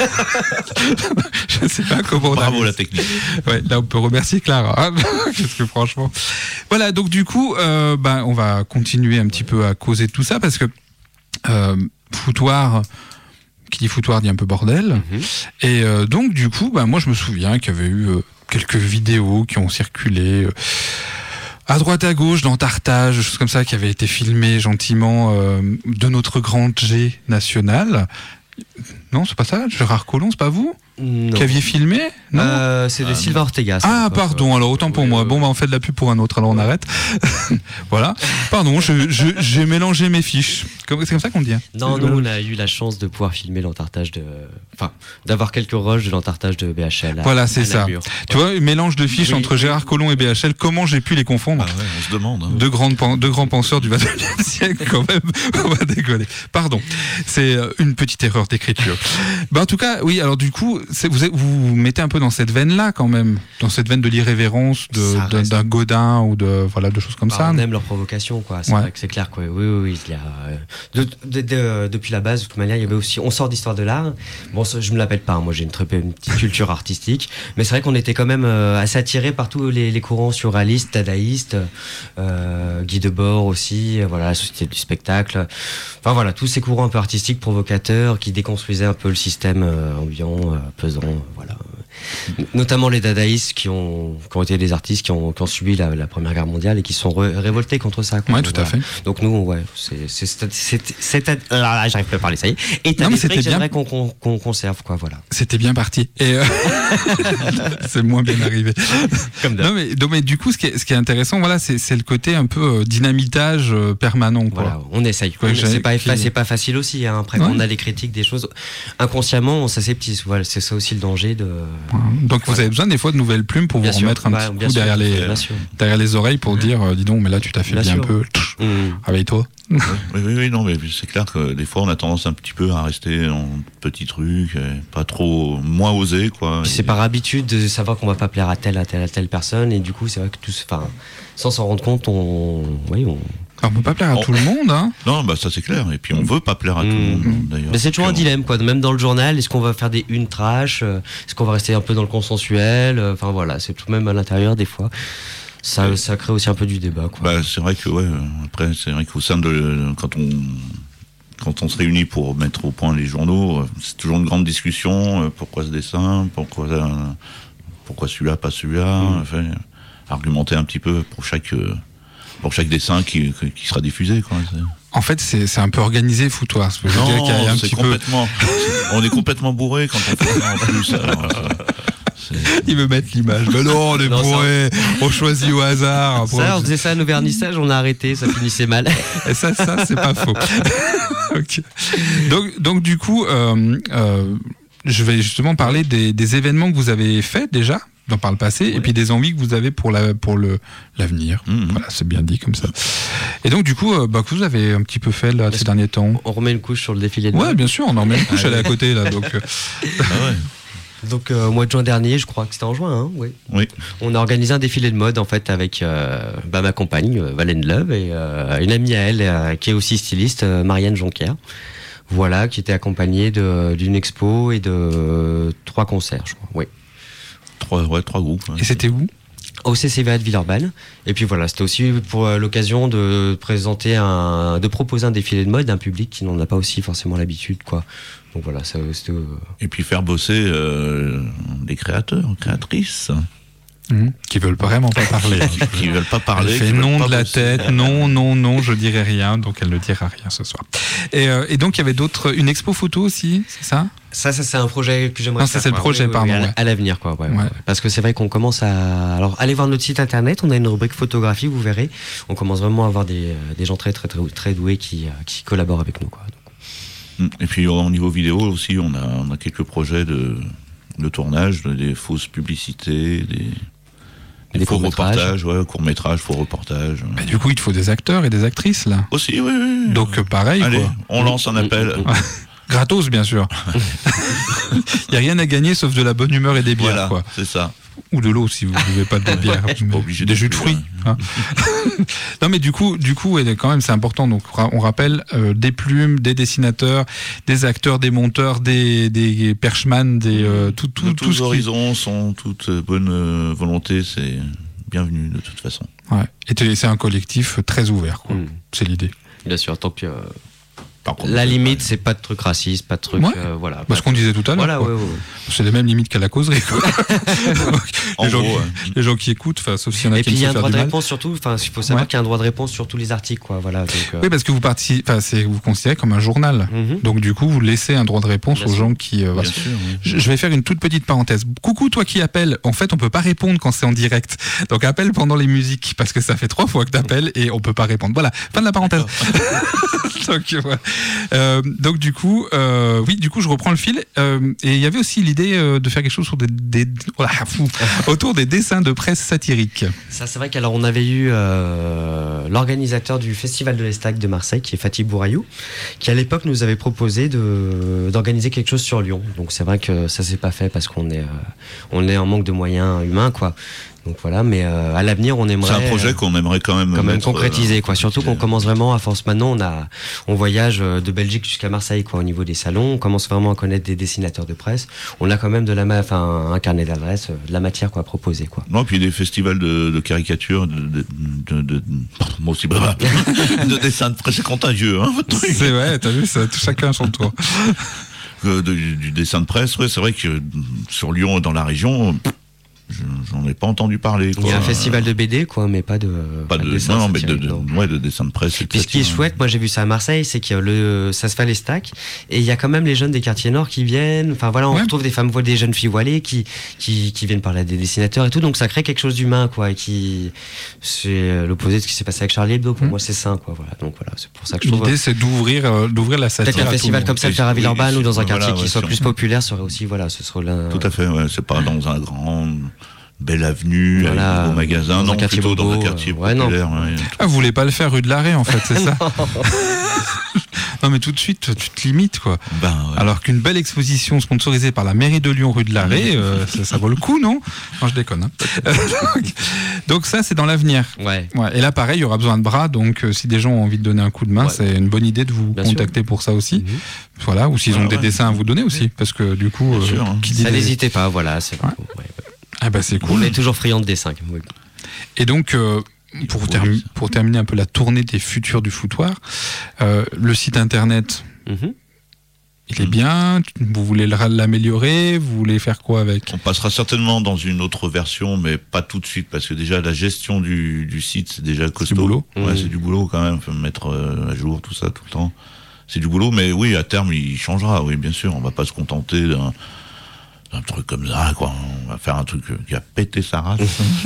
Je sais pas comment on a Bravo réussi. la technique. Ouais, là on peut remercier Clara, hein, parce que franchement. Voilà, donc du coup, euh, ben on va continuer un petit peu à causer de tout ça parce que euh, Foutoir, qui dit Foutoir dit un peu bordel. Mm-hmm. Et euh, donc du coup, ben moi je me souviens qu'il y avait eu euh, quelques vidéos qui ont circulé. Euh, à droite à gauche, dans Tartage, des choses comme ça qui avaient été filmées gentiment euh, de notre grand G national. Non, c'est pas ça, Gérard Collomb, c'est pas vous Non. qui aviez filmé? Non. Euh, c'est de Ah, Sylvain Ortega. ça, Ah, à l'époque, pardon, ouais. alors autant pour Oui, moi. oui, Bon, bah, on fait de la pub pour un autre, alors on arrête. Voilà. Pardon, je, je, j'ai mélangé mes fiches. Comme- C'est comme ça qu'on le dit. Hein. Non, C'est- nous, on a eu la chance de pouvoir filmer l'entartage de. Enfin, d'avoir quelques rushs de l'entartage de B H L. à- Voilà, c'est à ça. Namur. Tu vois, mélange de fiches Oui. entre Gérard Collomb et B H L, comment j'ai pu les confondre? Ah ouais, on se demande. Hein. Deux, grandes, pen- deux grands penseurs du vingt et unième siècle, quand même. On va décoller. Pardon. C'est euh, une petite erreur d'écriture. Ben, en tout cas, oui, alors du coup, c'est, vous, êtes- vous vous mettez un peu dans cette veine-là, quand même. Dans cette veine de l'irrévérence, de, Ça de- reste. d'un Godin ou de, voilà, de choses comme Bah, ça. on aime leur provocation, quoi. C'est Ouais. vrai que c'est clair, quoi. Oui, oui, oui. Il y a, euh, de- de- de- depuis la base, de toute manière, il y avait aussi. On sort d'histoire de l'art. Bon, ça, je me l'appelle pas. hein. Moi, j'ai une très une petite culture artistique, mais c'est vrai qu'on était quand même euh, assez attirés par tous les, les courants surréalistes, dadaïstes, euh, Guy Debord aussi. euh, Voilà, la société du spectacle. Enfin voilà, tous ces courants un peu artistiques, provocateurs, qui déconstruisaient un peu le système euh, ambiant, euh, pesant. euh, voilà. Notamment les dadaïstes qui ont, qui ont été des artistes qui ont, qui ont subi la, la Première Guerre mondiale et qui sont re- révoltés contre ça. quoi. Ouais, tout à Voilà. fait. Donc nous, ouais, c'est, c'est, c'est, c'est, c'est- ah, j'arrive plus à parler, ça y est. Et t'as Non, mais des c'était que bien. j'aimerais qu'on, qu'on, qu'on conserve, quoi, voilà. C'était bien parti. Et euh, c'est moins bien arrivé. Comme Non mais, non, mais du coup, ce qui est, ce qui est intéressant, voilà, c'est, c'est le côté un peu euh, dynamitage euh, permanent, quoi. Voilà, on essaye. Quoi, On- j'avais c'est, pas, écrit- c'est pas facile aussi. Hein. Après, Ouais. quand on a les critiques des choses, inconsciemment, on s'aseptise. Voilà, c'est ça aussi le danger de. Donc vous avez besoin des fois de nouvelles plumes pour Bien vous sûr. remettre un Bah, petit bien coup sûr. derrière les, Bien sûr. derrière les oreilles pour dire, euh, dis donc, mais là tu t'affaiblis Bien un sûr. peu. Mmh. Réveille-toi. Oui, oui, oui, non, mais c'est clair que des fois on a tendance un petit peu à rester en petits trucs, et pas trop, moins osé, quoi. Puis c'est par habitude de savoir qu'on va pas plaire à telle, à telle, à telle personne, et du coup, c'est vrai que tous, enfin, sans s'en rendre compte, on, oui, on. Alors, on peut pas plaire à Oh. tout le monde, hein. Non, bah ça c'est clair. Et puis on veut pas plaire à tout le Mmh. monde, d'ailleurs. Mais c'est toujours un Puis on- dilemme, quoi. Même dans le journal, est-ce qu'on va faire des une trash, euh, est-ce qu'on va rester un peu dans le consensuel, euh, enfin voilà, c'est tout de même à l'intérieur des fois. Ça, Ouais. ça crée aussi un peu du débat, quoi. Bah, c'est vrai que ouais. euh, Après, c'est vrai qu'au sein de quand on quand on se réunit pour mettre au point les journaux, euh, c'est toujours une grande discussion. euh, Pourquoi ce dessin? Pourquoi euh, pourquoi celui-là, pas celui-là? Mm. Enfin, argumenter un petit peu pour chaque euh, pour chaque dessin qui, qui qui sera diffusé, quoi. C'est- En fait, c'est, c'est un peu organisé, foutoir. Je veux dire qu'il y a un Non, c'est petit peu. complètement. On est complètement bourré quand on fait ça en plus. alors, c'est- c'est- Ils me mettent l'image. Mais non, on est Non, ça- bourré. On choisit au hasard. Après, Ça, on faisait ça à nos vernissages, on a arrêté, ça finissait mal. Et ça, ça, c'est pas faux. Ok. Donc, donc du coup, euh, euh, je vais justement parler des, des événements que vous avez faits déjà dans par le passé, et puis des envies que vous avez pour la pour le l'avenir. Mhm. Voilà, c'est bien dit comme ça. Et donc du coup, euh, bah, que vous avez un petit peu fait là ces derniers temps. On remet une couche sur le défilé de Ouais, mode. bien sûr, on en met une couche, elle est à côté là, donc. euh, Ah ouais. Donc euh, au mois de juin dernier, je crois que c'était en juin, hein, oui. Oui. On a organisé un défilé de mode en fait avec euh, bah, ma compagne euh, Valène Love et euh, une amie à elle euh, qui est aussi styliste, euh, Marianne Jonquière. Voilà, qui était accompagnée de, d'une expo et de euh, trois concerts, je crois. Oui. Trois, ouais, trois groupes. ouais. Et c'était où? au C C V A de Villeurbanne. Et puis voilà, c'était aussi pour euh, l'occasion de présenter un, de proposer un défilé de mode à un public qui n'en a pas aussi forcément l'habitude, quoi. Donc voilà, ça, c'était. Euh... Et puis faire bosser euh, des créateurs, créatrices. Mmh. Qui veulent vraiment pas parler. Qui veulent pas parler. Elle fait non de la bosser. tête, non, non, non, je dirai rien, donc elle ne dira rien ce soir. Et, euh, et donc il y avait d'autres, une expo photo aussi, c'est ça ? Ça, ça c'est un projet que j'aimerais non, faire. Non, ça c'est le projet, oui, pardon. Oui, à, ouais. à l'avenir, quoi. Ouais, ouais. Ouais. Parce que c'est vrai qu'on commence à. Alors, allez voir notre site internet, on a une rubrique photographie, vous verrez. On commence vraiment à avoir des, des gens très, très, très, très doués qui, qui collaborent avec nous, quoi. Donc. Et puis au niveau vidéo aussi, on a, on a quelques projets de, de tournage, des fausses publicités, des. Des, des faux reportages, ouais, courts-métrages, faux reportages. Bah, du coup, il te faut des acteurs et des actrices, là. Aussi, oui, oui. Donc, pareil, Allez, quoi. on lance un appel. Gratos, bien sûr. Il n'y a rien à gagner sauf de la bonne humeur et des bières, voilà, quoi. C'est ça. Ou de l'eau, si vous ne buvez pas de bière. Pas obligé des de jus de fruits. Hein. Non, mais du coup, du coup, quand même, c'est important. Donc, on rappelle euh, des plumes, des dessinateurs, des acteurs, des monteurs, des, des perchman, des euh, tout, tout, de tout tous ce horizons qui... sont toute bonne euh, volonté. C'est bienvenu de toute façon. Ouais. Et c'est un collectif très ouvert, quoi. Mmh. C'est l'idée. Bien sûr, tant que. Euh... Contre, la limite, c'est pas de trucs racistes, pas de trucs. Ouais. Euh, voilà. Parce qu'on disait tout à l'heure. Voilà, ouais, ouais. C'est les mêmes limites qu'à la causerie, quoi. les, gens gros, qui, ouais. les gens qui écoutent, sauf s'il y en a et qui puis il y a un droit de mal. réponse surtout. Enfin, il faut savoir ouais. qu'il y a un droit de réponse sur tous les articles, quoi. Voilà. Donc, euh... Oui, parce que vous participez, enfin, c'est vous considérez comme un journal. Mm-hmm. Donc du coup, vous laissez un droit de réponse Bien aux sûr. gens qui. Euh, voilà. sûr, oui. je, je vais faire une toute petite parenthèse. Coucou, toi qui appelles. En fait, on peut pas répondre quand c'est en direct. Donc appelle pendant les musiques parce que ça fait trois fois que t'appelles et on peut pas répondre. Voilà. Fin de la parenthèse. donc, voilà. euh, donc du coup, euh, oui, du coup, je reprends le fil. Euh, et il y avait aussi l'idée euh, de faire quelque chose sur des, des voilà, fou, autour des dessins de presse satiriques. Ça, c'est vrai qu'alors on avait eu euh, l'organisateur du Festival de l'Estac de Marseille, qui est Fatih Bourayou, qui à l'époque nous avait proposé de d'organiser quelque chose sur Lyon. Donc c'est vrai que ça s'est pas fait parce qu'on est euh, on est en manque de moyens humains, quoi. Donc voilà, mais euh, à l'avenir, on aimerait. C'est un projet qu'on aimerait quand même. Quand même mettre, concrétiser, euh, quoi. Surtout qu'on commence vraiment à force. Maintenant, on a, on voyage de Belgique jusqu'à Marseille, quoi. Au niveau des salons, on commence vraiment à connaître des dessinateurs de presse. On a quand même de la, enfin, un carnet d'adresses, de la matière, quoi, à proposer, quoi. Non, puis des festivals de, de caricatures, de, de, de, de, pardon, moi aussi, bah, de dessins de presse, c'est contagieux, hein, votre truc. C'est vrai, t'as vu, ça, chacun à son tour. De, du, du dessin de presse, ouais, c'est vrai que sur Lyon, dans la région. J'en ai pas entendu parler, quoi. Il y a un festival de B D, quoi, mais pas de. Pas de, de dessin, non, mais de, de, ouais, de dessin de presse. Puis ce qui est chouette, moi j'ai vu ça à Marseille, c'est que le, ça se fait à l'Estac, et il y a quand même les jeunes des quartiers nord qui viennent. Enfin voilà, on ouais. retrouve des femmes, des jeunes filles voilées qui, qui, qui viennent parler à des dessinateurs et tout, donc ça crée quelque chose d'humain, quoi, et qui, c'est l'opposé de ce qui s'est passé avec Charlie Hebdo. Pour mmh. moi, c'est sain, quoi. Voilà, donc voilà, c'est pour ça que je trouve. L'idée, c'est d'ouvrir, euh, d'ouvrir la satire. Peut-être un festival comme ça, le faire à Villeurbanne oui, ou dans un quartier voilà, qui ouais, soit sûr. plus populaire serait aussi, voilà, ce serait là. Tout à fait, ouais, c'est pas dans un grand. Belle avenue, voilà, avec un magasin, non, plutôt bobo, dans un quartier euh, ouais, populaire. Non. Ouais. Ah, vous voulez pas le faire rue de l'Arrêt, en fait, c'est ça? Non, mais tout de suite, tu te limites, quoi. Ben, ouais. Alors qu'une belle exposition sponsorisée par la mairie de Lyon, rue de l'Arrêt, euh, ça, ça vaut le coup, non? Non, je déconne. Hein. donc, donc ça, c'est dans l'avenir. Ouais. ouais. Et là, pareil, il y aura besoin de bras, donc euh, si des gens ont envie de donner un coup de main, ouais. c'est une bonne idée de vous Bien contacter sûr. pour ça aussi. Mm-hmm. Voilà, ou s'ils voilà, ont ouais. des dessins à vous donner aussi, parce que du coup, euh, sûr, hein. qui dit ça, des... n'hésitez pas, voilà. C'est ouais. Ouais, ouais. Ah bah c'est cool. On est toujours friand de dessin. Oui. Et donc, euh, pour, termi- pour terminer un peu la tournée des futurs du foutoir, euh, le site internet, mm-hmm. il est bien, vous voulez l'améliorer, vous voulez faire quoi avec? On passera certainement dans une autre version, mais pas tout de suite, parce que déjà la gestion du, du site, c'est déjà costaud. C'est du boulot. Ouais, mmh. c'est du boulot quand même, faut mettre euh, à jour tout ça tout le temps. C'est du boulot, mais oui, à terme, il changera, oui, bien sûr. On va pas se contenter d'un... un truc comme ça, quoi. On va faire un truc qui a pété sa race.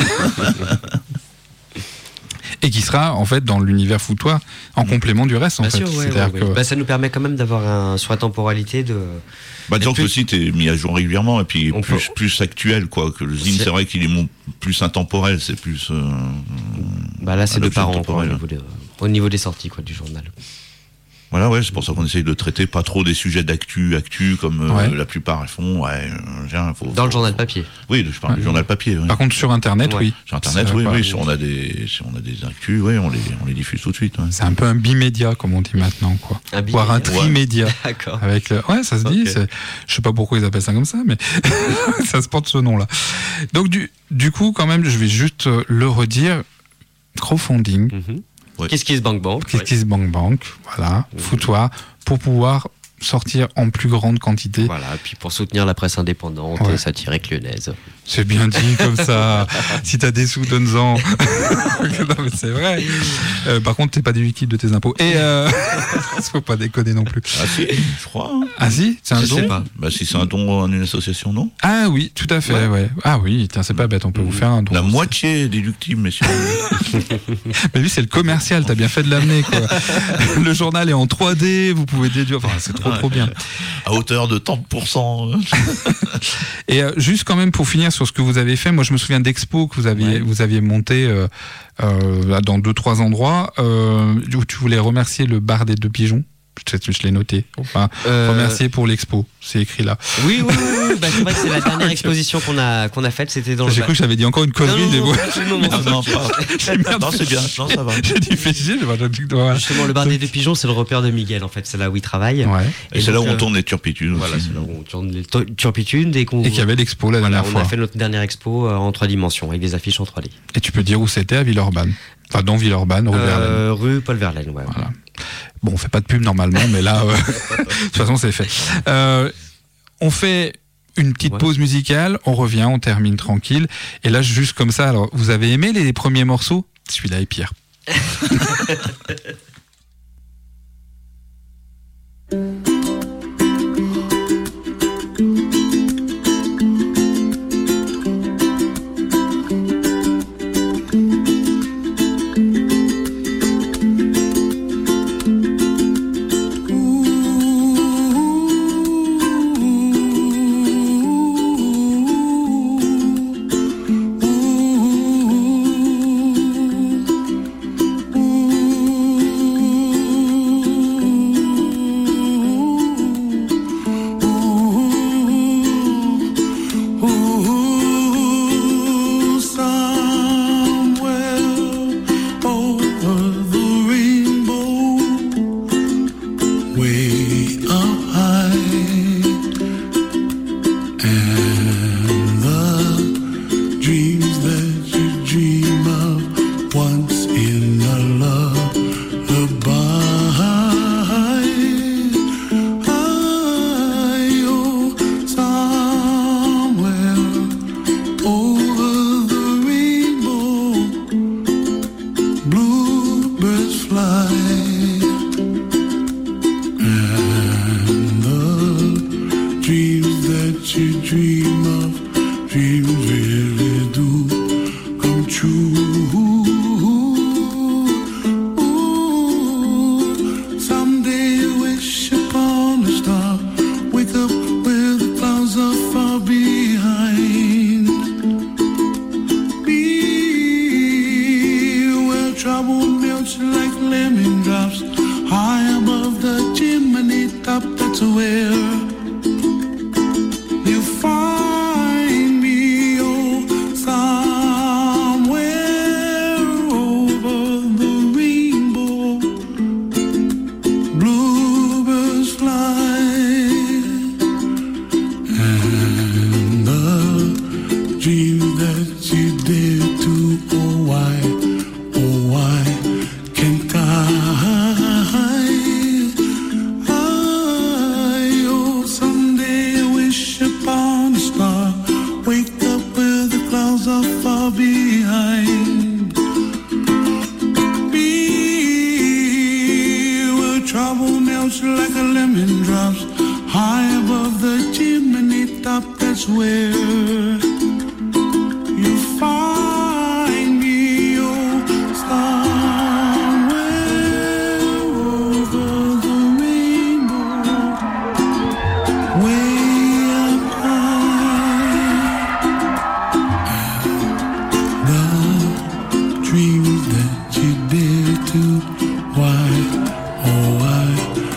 Et qui sera, en fait, dans l'univers foutoir, en mmh. complément du reste, en Bien fait. Sûr, ouais, ouais, que... ouais. Bah, ça nous permet quand même d'avoir un, sur la temporalité de... Bah, disons que le site est mis à jour régulièrement, et puis plus, peut... plus actuel, quoi. Que le zine, c'est... c'est vrai qu'il est plus intemporel, c'est plus... Euh, bah là, c'est de par an, quoi, au, niveau de, au niveau des sorties, quoi, du journal. Voilà, ouais, c'est pour ça qu'on essaye de traiter pas trop des sujets d'actu, actu comme euh, Ouais. la plupart elles font. Ouais, euh, viens, faut, Dans faut- le journal papier. Oui, je parle Ouais. du journal papier. Oui. Par contre, sur Internet, Ouais. oui. Sur Internet, C'est oui, pas- oui. Si on a des, si on a des actus, oui, on les, on les diffuse tout de suite. Ouais. C'est un peu un bimédia, comme on dit maintenant, quoi. Un Voire un bimédia. trimédia. D'accord. Avec le... Ouais, ça se dit. Ok. c'est- Je sais pas pourquoi ils appellent ça comme ça, mais ça se porte ce nom-là. Donc, du, du coup, quand même, je vais juste euh, le redire. Crowdfunding, Mhm. Ouais. Qu'est-ce qui se banque banque Kiss Kiss Bank Bank, voilà, foutoir, pour pouvoir sortir en plus grande quantité. Voilà, puis pour soutenir la presse indépendante Ouais. et satirique lyonnaise. C'est bien dit comme ça. Si t'as des sous, donne-en. Non, mais c'est vrai. Euh, par contre, t'es pas déductible de tes impôts. Et euh... faut pas déconner non plus. Ah si, je crois. hein. Ah si, c'est un Je sais don. pas. Bah si c'est un don à une association, non. Ah oui, tout à fait. Ouais. Ah oui, tiens, c'est pas bête. On peut vous faire un don. La moitié est déductible, messieurs. Mais lui, c'est le commercial. T'as bien fait de l'amener, quoi. Le journal est en trois D. Vous pouvez déduire. Enfin, c'est trop, trop bien. À hauteur de tant pour cent. Et euh, juste quand même pour finir sur ce que vous avez fait, moi je me souviens d'expos que vous aviez Ouais. vous aviez monté euh, euh, dans deux trois endroits euh, où tu voulais remercier le bar des deux pigeons. Je, je l'ai noté. Enfin, Euh, remercier pour l'expo, c'est écrit là. Oui, oui, oui, oui. Bah, c'est vrai que c'est la dernière exposition qu'on a, qu'on a faite, c'était dans le. J'ai cru que j'avais dit encore une connerie. Non, mais non, bon. non, absolument, non. Non, non, pas. J'ai merde. Non, c'est bien. Non, ça va. J'ai dit fait chier, j'ai pas dit que- voilà. Justement, le bar des deux pigeons, c'est le repère de Miguel, en fait. C'est là où il travaille. Ouais. Et, c'est là où donc, on euh, tourne les turpitudes. Voilà, aussi. c'est là où on tourne les to- turpitudes et qu'on. Et qu'il y avait l'expo la Voilà, dernière on fois. a fait notre dernière expo euh, en trois dimensions, avec des affiches en trois D. Et tu peux dire où c'était à Villeurbanne. Enfin, dans Villeurbanne, rue Verlaine. Euh, rue Paul Verlaine, ouais. Voilà. Bon, on fait pas de pub normalement, mais là, euh, de toute façon, c'est fait. Euh, on fait une petite Ouais. pause musicale, on revient, on termine tranquille. Et là, juste comme ça, alors, vous avez aimé les premiers morceaux ? Celui-là est pire. Ooh, somewhere over the rainbow, way up high, and the dreams that you dream of once in a lullaby. Oh, somewhere over the rainbow, bluebirds fly, and the dreams that you dream of, dreams really do come true. Ooh, someday you wish upon a star, wake up where the clouds are far behind. Be where trouble melts like lemon drops, high above the chimney top. That's where you find me. Oh, somewhere over the rainbow, bluebirds fly, and the dreams that you dare to, oh why, oh why can't I? I, oh, someday I wish upon a star, wake up where the clouds are far behind. Be where trouble melts like a lemon drops, high above the chimney top. That's where you find me. Oh, somewhere over the rainbow, way up high, the dreams that you dare to, why, oh why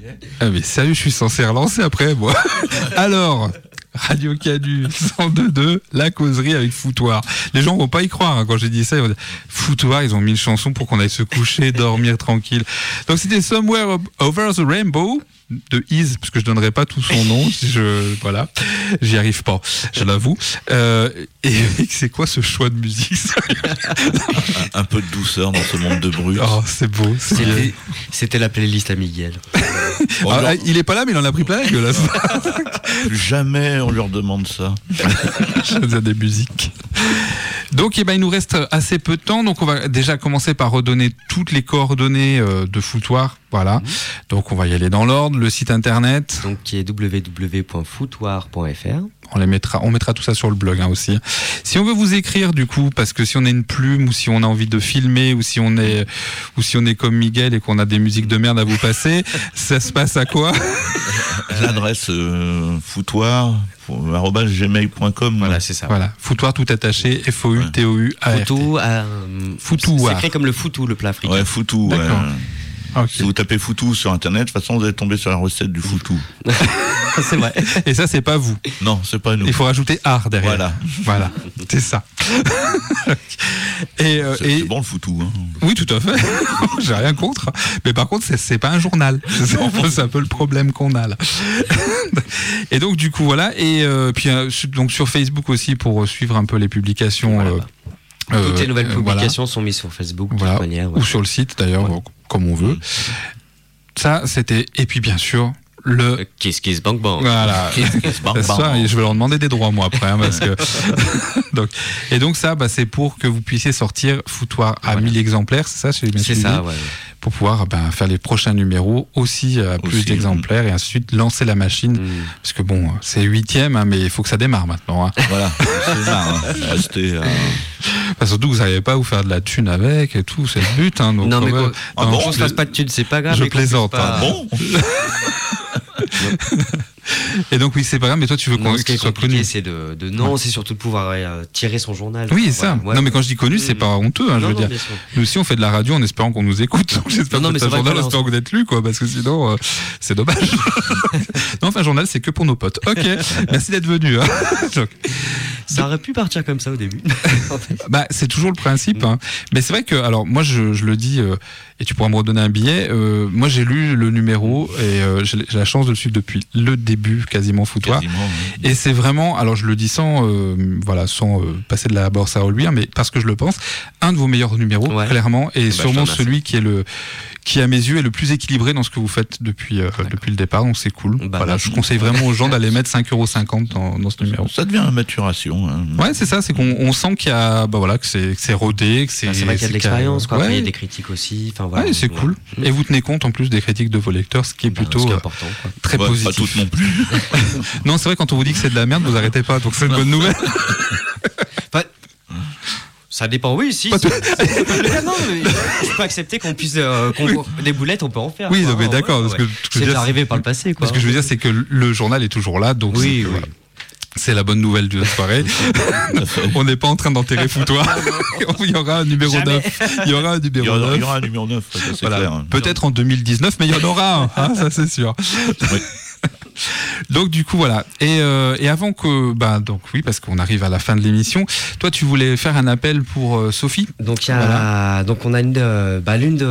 Ah mais sérieux, je suis censé relancer après, moi. Alors, Radio Canu cent deux deux, la causerie avec Foutoir. Les gens vont pas y croire hein, quand j'ai dit ça. Ils vont dire, Foutoir, ils ont mis une chanson pour qu'on aille se coucher, dormir tranquille. Donc c'était Somewhere Over the Rainbow de Is, parce que je donnerai pas tout son nom. Si je voilà, j'y arrive pas, je l'avoue. Euh, et, et c'est quoi ce choix de musique un, un peu de douceur dans ce monde de bruit. Oh, c'est beau. C'est C'était, c'était la playlist à Miguel. Oh, ah, non. il est pas là, mais il en a pris plein la gueule. Plus jamais on leur demande ça. J'ai des musiques. Donc, eh ben, il nous reste assez peu de temps. Donc, on va déjà commencer par redonner toutes les coordonnées euh, de Foutoir. Voilà. Mmh. Donc, on va y aller dans l'ordre. Le site internet. Donc, qui est w w w point foutoir point f r. On les mettra, on mettra tout ça sur le blog hein, aussi. Si on veut vous écrire du coup, parce que si on a une plume ou si on a envie de filmer ou si on est ou si on est comme Miguel et qu'on a des musiques de merde à vous passer, ça se passe à quoi? L'adresse euh, foutoir arobase gmail point com. Voilà, c'est ça. Voilà, Foutoir tout attaché, F O U T O U A R T. Foutou, euh, Foutou. C'est écrit comme le foutou, le plat africain. Ouais, foutou. D'accord. Ouais. Okay. Si vous tapez foutou sur internet, de toute façon vous allez tomber sur la recette du foutou. C'est vrai. Et ça c'est pas vous. Non, c'est pas nous. Il faut rajouter art derrière. Voilà. Voilà, c'est ça. Et, euh, c'est, et... c'est bon le foutou. Hein. Oui, tout à fait. J'ai rien contre. Mais par contre, c'est, c'est pas un journal. C'est un, peu, c'est un peu le problème qu'on a là. Et donc du coup voilà. Et euh, puis euh, donc sur Facebook aussi pour suivre un peu les publications. Voilà. Euh, Euh, Toutes les nouvelles euh, publications voilà. sont mises sur Facebook, de voilà. toute manière. Ouais. Ou sur le site d'ailleurs, ouais. comme on veut. Ça, c'était. Et puis bien sûr, le. Kiss Kiss Bank Bank. Voilà. Kiss, kiss, bang, ça, bang. je vais leur demander des droits moi après, hein, parce que. donc, et donc ça, bah, c'est pour que vous puissiez sortir Foutoir à voilà. mille exemplaires, c'est ça, chez C'est ça, ouais. Pour pouvoir ben, faire les prochains numéros aussi à plus aussi, d'exemplaires et ensuite lancer la machine. Mmh. Parce que bon, c'est huitième, hein, mais il faut que ça démarre maintenant. Hein. Voilà, c'est ça. Hein. Restez. Euh... Enfin, surtout que vous n'arrivez pas à vous faire de la thune avec et tout, c'est le but. Hein, donc, non, mais ouais. qu'on Ah non, bon, qu'on se fasse pas de thunes, c'est pas grave. Je mais qu'on plaisante, puisse pas- Ah bon. Et donc oui, c'est pas grave, mais toi tu veux Non, qu'on, ce qui est qu'il soit compliqué, connu. c'est de, de non, c'est surtout de pouvoir euh, tirer son journal. Oui, Enfin, c'est ça. voilà, ouais. Non, mais quand je dis connu, c'est Mmh. pas honteux. Hein, je Non, veux non, dire, bien sûr. nous aussi on fait de la radio en espérant qu'on nous écoute. Donc, j'espère Non, non, que mais c'est un c'est vrai journal, que en voilà, espérant que vous êtes lu, quoi, parce que sinon euh, c'est dommage. Non, enfin, un journal, c'est que pour nos potes. Ok, merci d'être venu. Hein. Donc, Ça aurait pu partir comme ça au début. bah, c'est toujours le principe. Hein. Mais c'est vrai que, alors, moi, je, je le dis, euh, et tu pourras me redonner un billet. Euh, moi, j'ai lu le numéro et euh, j'ai, j'ai la chance de le suivre depuis le début, quasiment Foutoir. Quasiment, oui. Et c'est vraiment, alors je le dis sans, euh, voilà, sans euh, passer de la bourse à reluire, mais parce que je le pense, un de vos meilleurs numéros, Ouais. clairement, et bah, je sûrement te remercie. celui qui est le, qui à mes yeux est le plus équilibré dans ce que vous faites depuis, euh, depuis le départ. Donc c'est cool. Bah, voilà, merci. je conseille vraiment aux gens d'aller mettre cinq euros cinquante dans, dans ce numéro. Ça devient une maturation. Hein. Ouais, c'est ça, c'est qu'on on sent qu'il y a, bah voilà, que c'est, que c'est rodé, que c'est. Bah, c'est vrai qu'il y a de c'est l'expérience, quoi. Ouais, Après, il y a des critiques aussi. Enfin, voilà. ouais, c'est cool. Et vous tenez compte en plus des critiques de vos lecteurs, ce qui est Bah, plutôt ce qui est euh, important, quoi. très Ouais, positif. pas toutes non plus. Non, c'est vrai, quand on vous dit que c'est de la merde, vous arrêtez pas, donc c'est une bonne nouvelle. Enfin, ça dépend, oui, si. Pas c'est- c'est- non, mais je peux accepter qu'on puisse. euh, qu'on- Oui. Des boulettes, on peut en faire. Oui, quoi. non, mais Ouais, d'accord, ouais, parce que ouais. ce que je C'est veux dire, déjà arrivé par le passé, quoi. Ce que je veux dire, c'est que le journal est toujours là, donc Oui, c'est, oui. voilà. C'est la bonne nouvelle de la soirée. On n'est pas en train d'enterrer Foutoir. Il y aura un numéro Jamais. neuf. Il y aura un Il y numéro aura, il y neuf. aura un numéro neuf, ça, c'est Voilà. clair. hein. Peut-être en deux mille dix-neuf, mais il y en aura un, hein, ça c'est sûr. Oui. Donc du coup voilà. Et, euh, et avant que, bah donc oui, parce qu'on arrive à la fin de l'émission. Toi, tu voulais faire un appel pour euh, Sophie. Donc, il y a, Voilà. donc on a une, euh, bah, l'une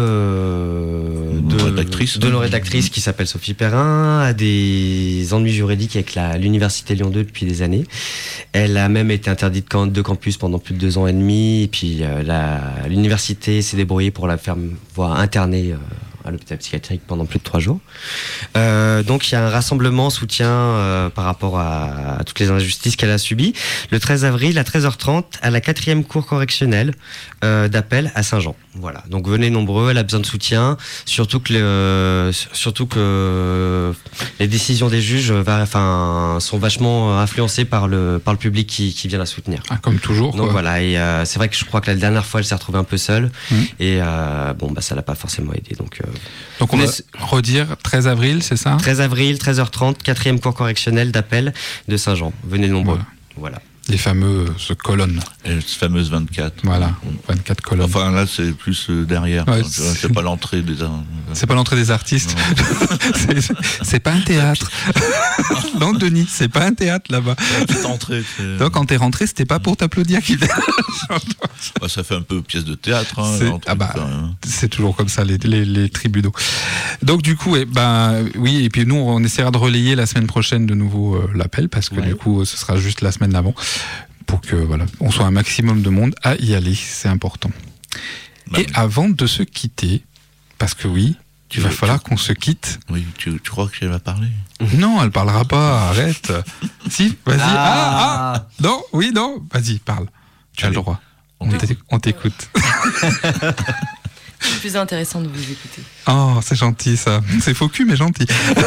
de, de, Rédactrice. de nos rédactrices qui s'appelle Sophie Perrin, a des ennuis juridiques avec la, l'université Lyon deux depuis des années. Elle a même été interdite de de campus pendant plus de deux ans et demi. Et puis euh, la, l'université s'est débrouillée pour la faire voir interner euh, à l'hôpital psychiatrique pendant plus de trois jours. Euh, donc il y a un rassemblement en soutien euh, par rapport à, à toutes les injustices qu'elle a subies. Le treize avril à treize heures trente à la quatrième cour correctionnelle euh, d'appel à Saint-Jean. Voilà. Donc venez nombreux, elle a besoin de soutien, surtout que le, surtout que les décisions des juges va, enfin, sont vachement influencées par le par le public qui, qui vient la soutenir. Ah, comme toujours. Donc quoi. voilà, et euh, c'est vrai que je crois que la dernière fois elle s'est retrouvée un peu seule Mhm. et euh, bon bah ça l'a pas forcément aidé. Donc euh, Donc on Mais va c'est- redire treize avril, c'est ça? treize avril, treize heures trente, quatrième cour correctionnelle d'appel de Saint-Jean. Venez nombreux. Ouais. Voilà. Les fameuses colonnes. Et cette fameuse vingt-quatre. Voilà, vingt-quatre colonnes. Enfin là c'est plus euh, derrière. Ouais, Enfin, tu vois, c'est- c'est pas l'entrée des. C'est pas l'entrée des artistes. c'est, c'est pas un théâtre. Non, Denis, c'est pas un théâtre là-bas. La petite entrée. c'est- Donc, quand t'es rentré, c'était pas pour t'applaudir qu'il Bah, ça fait un peu pièce de théâtre. Hein, C'est- l'entrée, ah bah, quand même. c'est toujours comme ça, les, les, les tribunaux. Donc, du coup, eh ben, oui, et puis nous, on essaiera de relayer la semaine prochaine de nouveau euh, l'appel, parce que Ouais. du coup, ce sera juste la semaine d'avant, pour que voilà, on soit un maximum de monde à y aller, c'est important. Bah, Et avant de se quitter, parce que oui, il va Tu- falloir qu'on se quitte. Oui, tu, tu crois qu'elle va parler? Non, elle parlera pas, arrête. Si, vas-y. Ah, ah, Ah. non, oui, non, vas-y, parle. Tu as Allez. le droit. On On t'éc- on t'écoute. C'est plus intéressant de vous écouter. Oh, c'est gentil ça. C'est faux cul, mais gentil.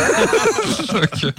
Donc,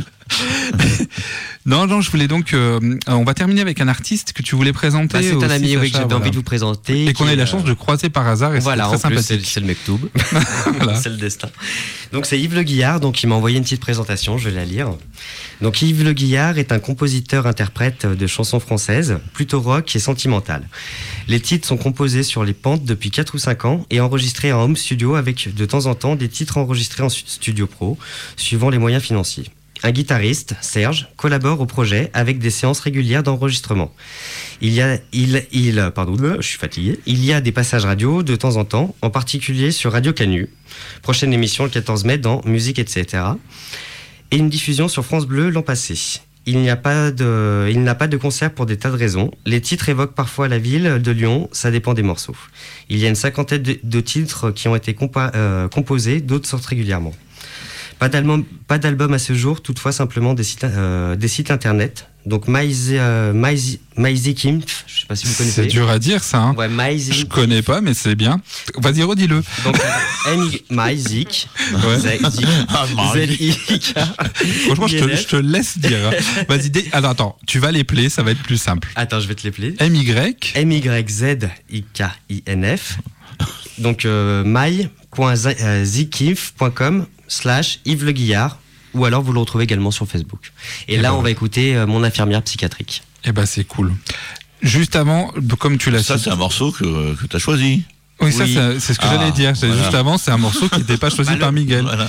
non, non, je voulais donc. euh, on va terminer avec un artiste que tu voulais présenter. Bah, c'est un aussi, ami oui, que Sacha, j'avais voilà. envie de vous présenter. Et qu'on a eu la qui, chance euh, de croiser par hasard. Et Voilà, c'était en très plus, c'est, sympathique. c'est le Mektoub. Voilà. C'est le destin. Donc, c'est Yves Le Guillard, donc il m'a envoyé une petite présentation, je vais la lire. Donc, Yves Le Guillard est un compositeur-interprète de chansons françaises, plutôt rock et sentimentales. Les titres sont composés sur les pentes depuis quatre ou cinq ans et enregistrés en home studio avec de temps en temps des titres enregistrés en studio pro, suivant les moyens financiers. Un guitariste, Serge, collabore au projet avec des séances régulières d'enregistrement. Il y a, il, il, pardon, je suis fatigué. Il y a des passages radio de temps en temps, en particulier sur Radio Canu. Prochaine émission le quatorze mai dans Musique, et cetera. Et une diffusion sur France Bleu l'an passé. Il n'y a pas de, il n'a pas de concert pour des tas de raisons. Les titres évoquent parfois la ville de Lyon, ça dépend des morceaux. Il y a une cinquantaine de, de titres qui ont été compa- euh, composés, d'autres sortent régulièrement. Pas d'album, pas d'album à ce jour, toutefois simplement des sites, euh, des sites internet. Donc MyZikimpf, euh, My, MyZikimpf, je sais pas si vous connaissez. C'est dur à dire ça. Hein. Ouais, MyZikimpf. Je connais pas, mais c'est bien. Vas-y, redis-le. Donc M MyZik, Ouais. Z Ah, I K. Franchement, je te, je te laisse dire. hein. Vas-y, dé... alors attends, tu vas les player, ça va être plus simple. Attends, je vais te l'épeler. M Y. M Y Z I K I N F. Donc euh, my.zikimpf point com slash Yves Le Guillard, ou alors vous le retrouvez également sur Facebook. Et, Et là, ben on va écouter euh, Mon infirmière psychiatrique. Eh ben, c'est cool. Juste avant, comme tu l'as Ça, cité- c'est un morceau que, que tu as choisi. Oui, ça, Oui. c'est, c'est ce que Ah, j'allais dire. C'est voilà. Juste avant, c'est un morceau qui n'était pas choisi Bah, le- par Miguel. Voilà.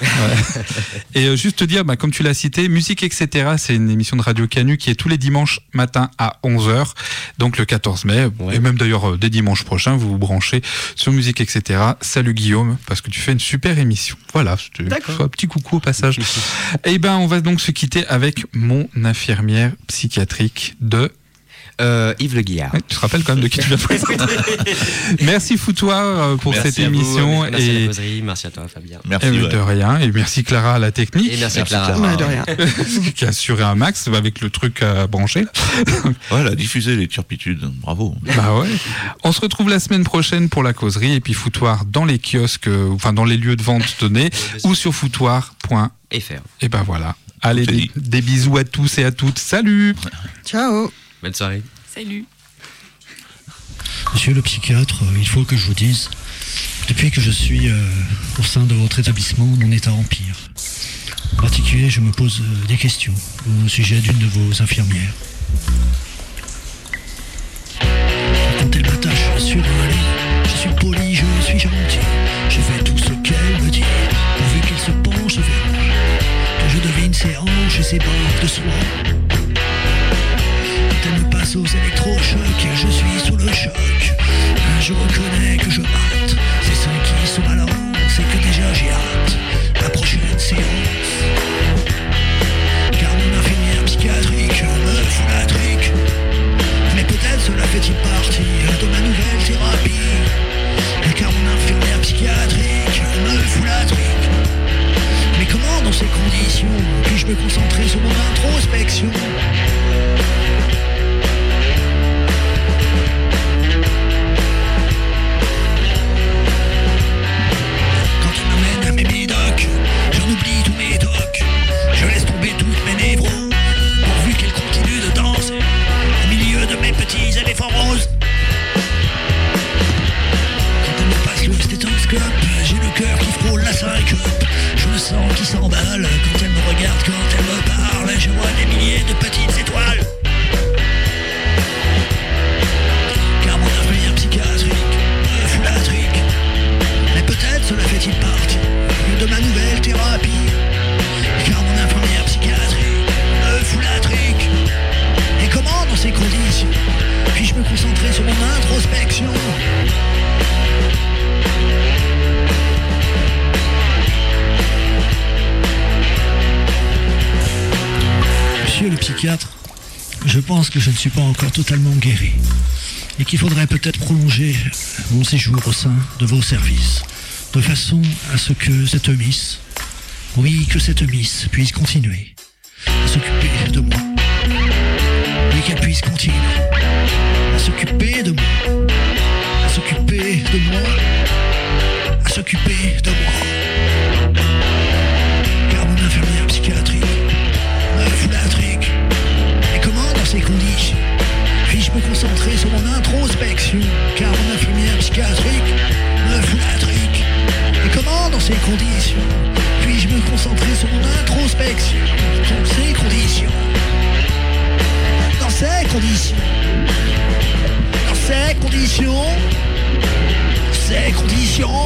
Et euh, juste te dire, bah, comme tu l'as cité, Musique, et cetera, c'est une émission de Radio Canu qui est tous les dimanches matin à onze heures, donc le quatorze mai, Ouais. et même d'ailleurs euh, dès dimanche prochain, vous vous branchez sur Musique, et cetera. Salut Guillaume, parce que tu fais une super émission. Voilà, je te D'accord. fais un petit coucou au passage. Et ben, on va donc se quitter avec Mon infirmière psychiatrique de... Euh, Yves Le Guillard. Ouais, tu te rappelles quand même de qui tu viens de présenter. Merci Foutoir euh, pour Merci cette à vous, émission. Merci à et la causerie, merci à toi Fabien. Merci. et ouais. de rien. Et merci Clara à la technique. Et merci, à Merci, Clara. Clara. Ouais, de rien. qui a assuré un max avec le truc à brancher. Ouais, elle a diffusé les turpitudes. Bravo. Bah ouais. On se retrouve la semaine prochaine pour la causerie et puis Foutoir dans les kiosques, euh, enfin dans les lieux de vente donnés ou sur foutoir point fr. Et faire. Et ben voilà. Allez, C'est des, dit. des bisous à tous et à toutes. Salut. Ciao. Bonne soirée. Salut. Monsieur le psychiatre, euh, il faut que je vous dise, depuis que je suis euh, au sein de votre établissement, mon état empire. En particulier, je me pose euh, des questions au sujet d'une de vos infirmières. Quand elle m'attache sur un lit, je suis poli, je suis gentil. Je fais tout ce qu'elle me dit, pourvu qu'elle se penche vers moi. Que je devine ses hanches et ses bords de soie. Elle me passe aux électrochocs, je suis sous le choc. Je reconnais que je batte, c'est ça qui se balance et que déjà j'ai hâte. La prochaine séance. Car mon infirmière psychiatrique me fout la trique. Mais peut-être cela fait-il partie de ma nouvelle thérapie. Car mon infirmière psychiatrique me fout la trique. Mais comment dans ces conditions puis-je me concentrer sur mon introspection? Quand on m'amène à mes médocs, j'en oublie tous mes tocs. Je laisse tomber toutes mes névrons, pourvu qu'elles continuent de danser au milieu de mes petits éléphants roses. Quand elle me passe le stéthoscope, j'ai le cœur qui frôle la syncope. Je le sens qui s'emballe quand elle me regarde, quand elle me parle. Je vois des milliers de petites étoiles. psychiatre, je pense que je ne suis pas encore totalement guéri et qu'il faudrait peut-être prolonger mon séjour au sein de vos services, de façon à ce que cette miss, oui, que cette miss puisse continuer à s'occuper de moi, et qu'elle puisse continuer à s'occuper de moi, à s'occuper de moi, à s'occuper de moi. Car mon infirmière psychiatrique me fout la trique. Et comment dans ces conditions puis-je me concentrer sur mon introspection? Car mon infirmière psychiatrique me fout la trique. Et comment dans ces conditions puis-je me concentrer sur mon introspection? Dans ces conditions, dans ces conditions, dans ces conditions, ces conditions.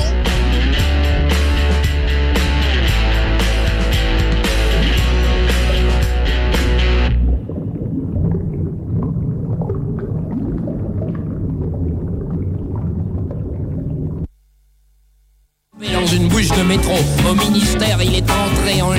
Dans une bouche de métro, au ministère, il est entré en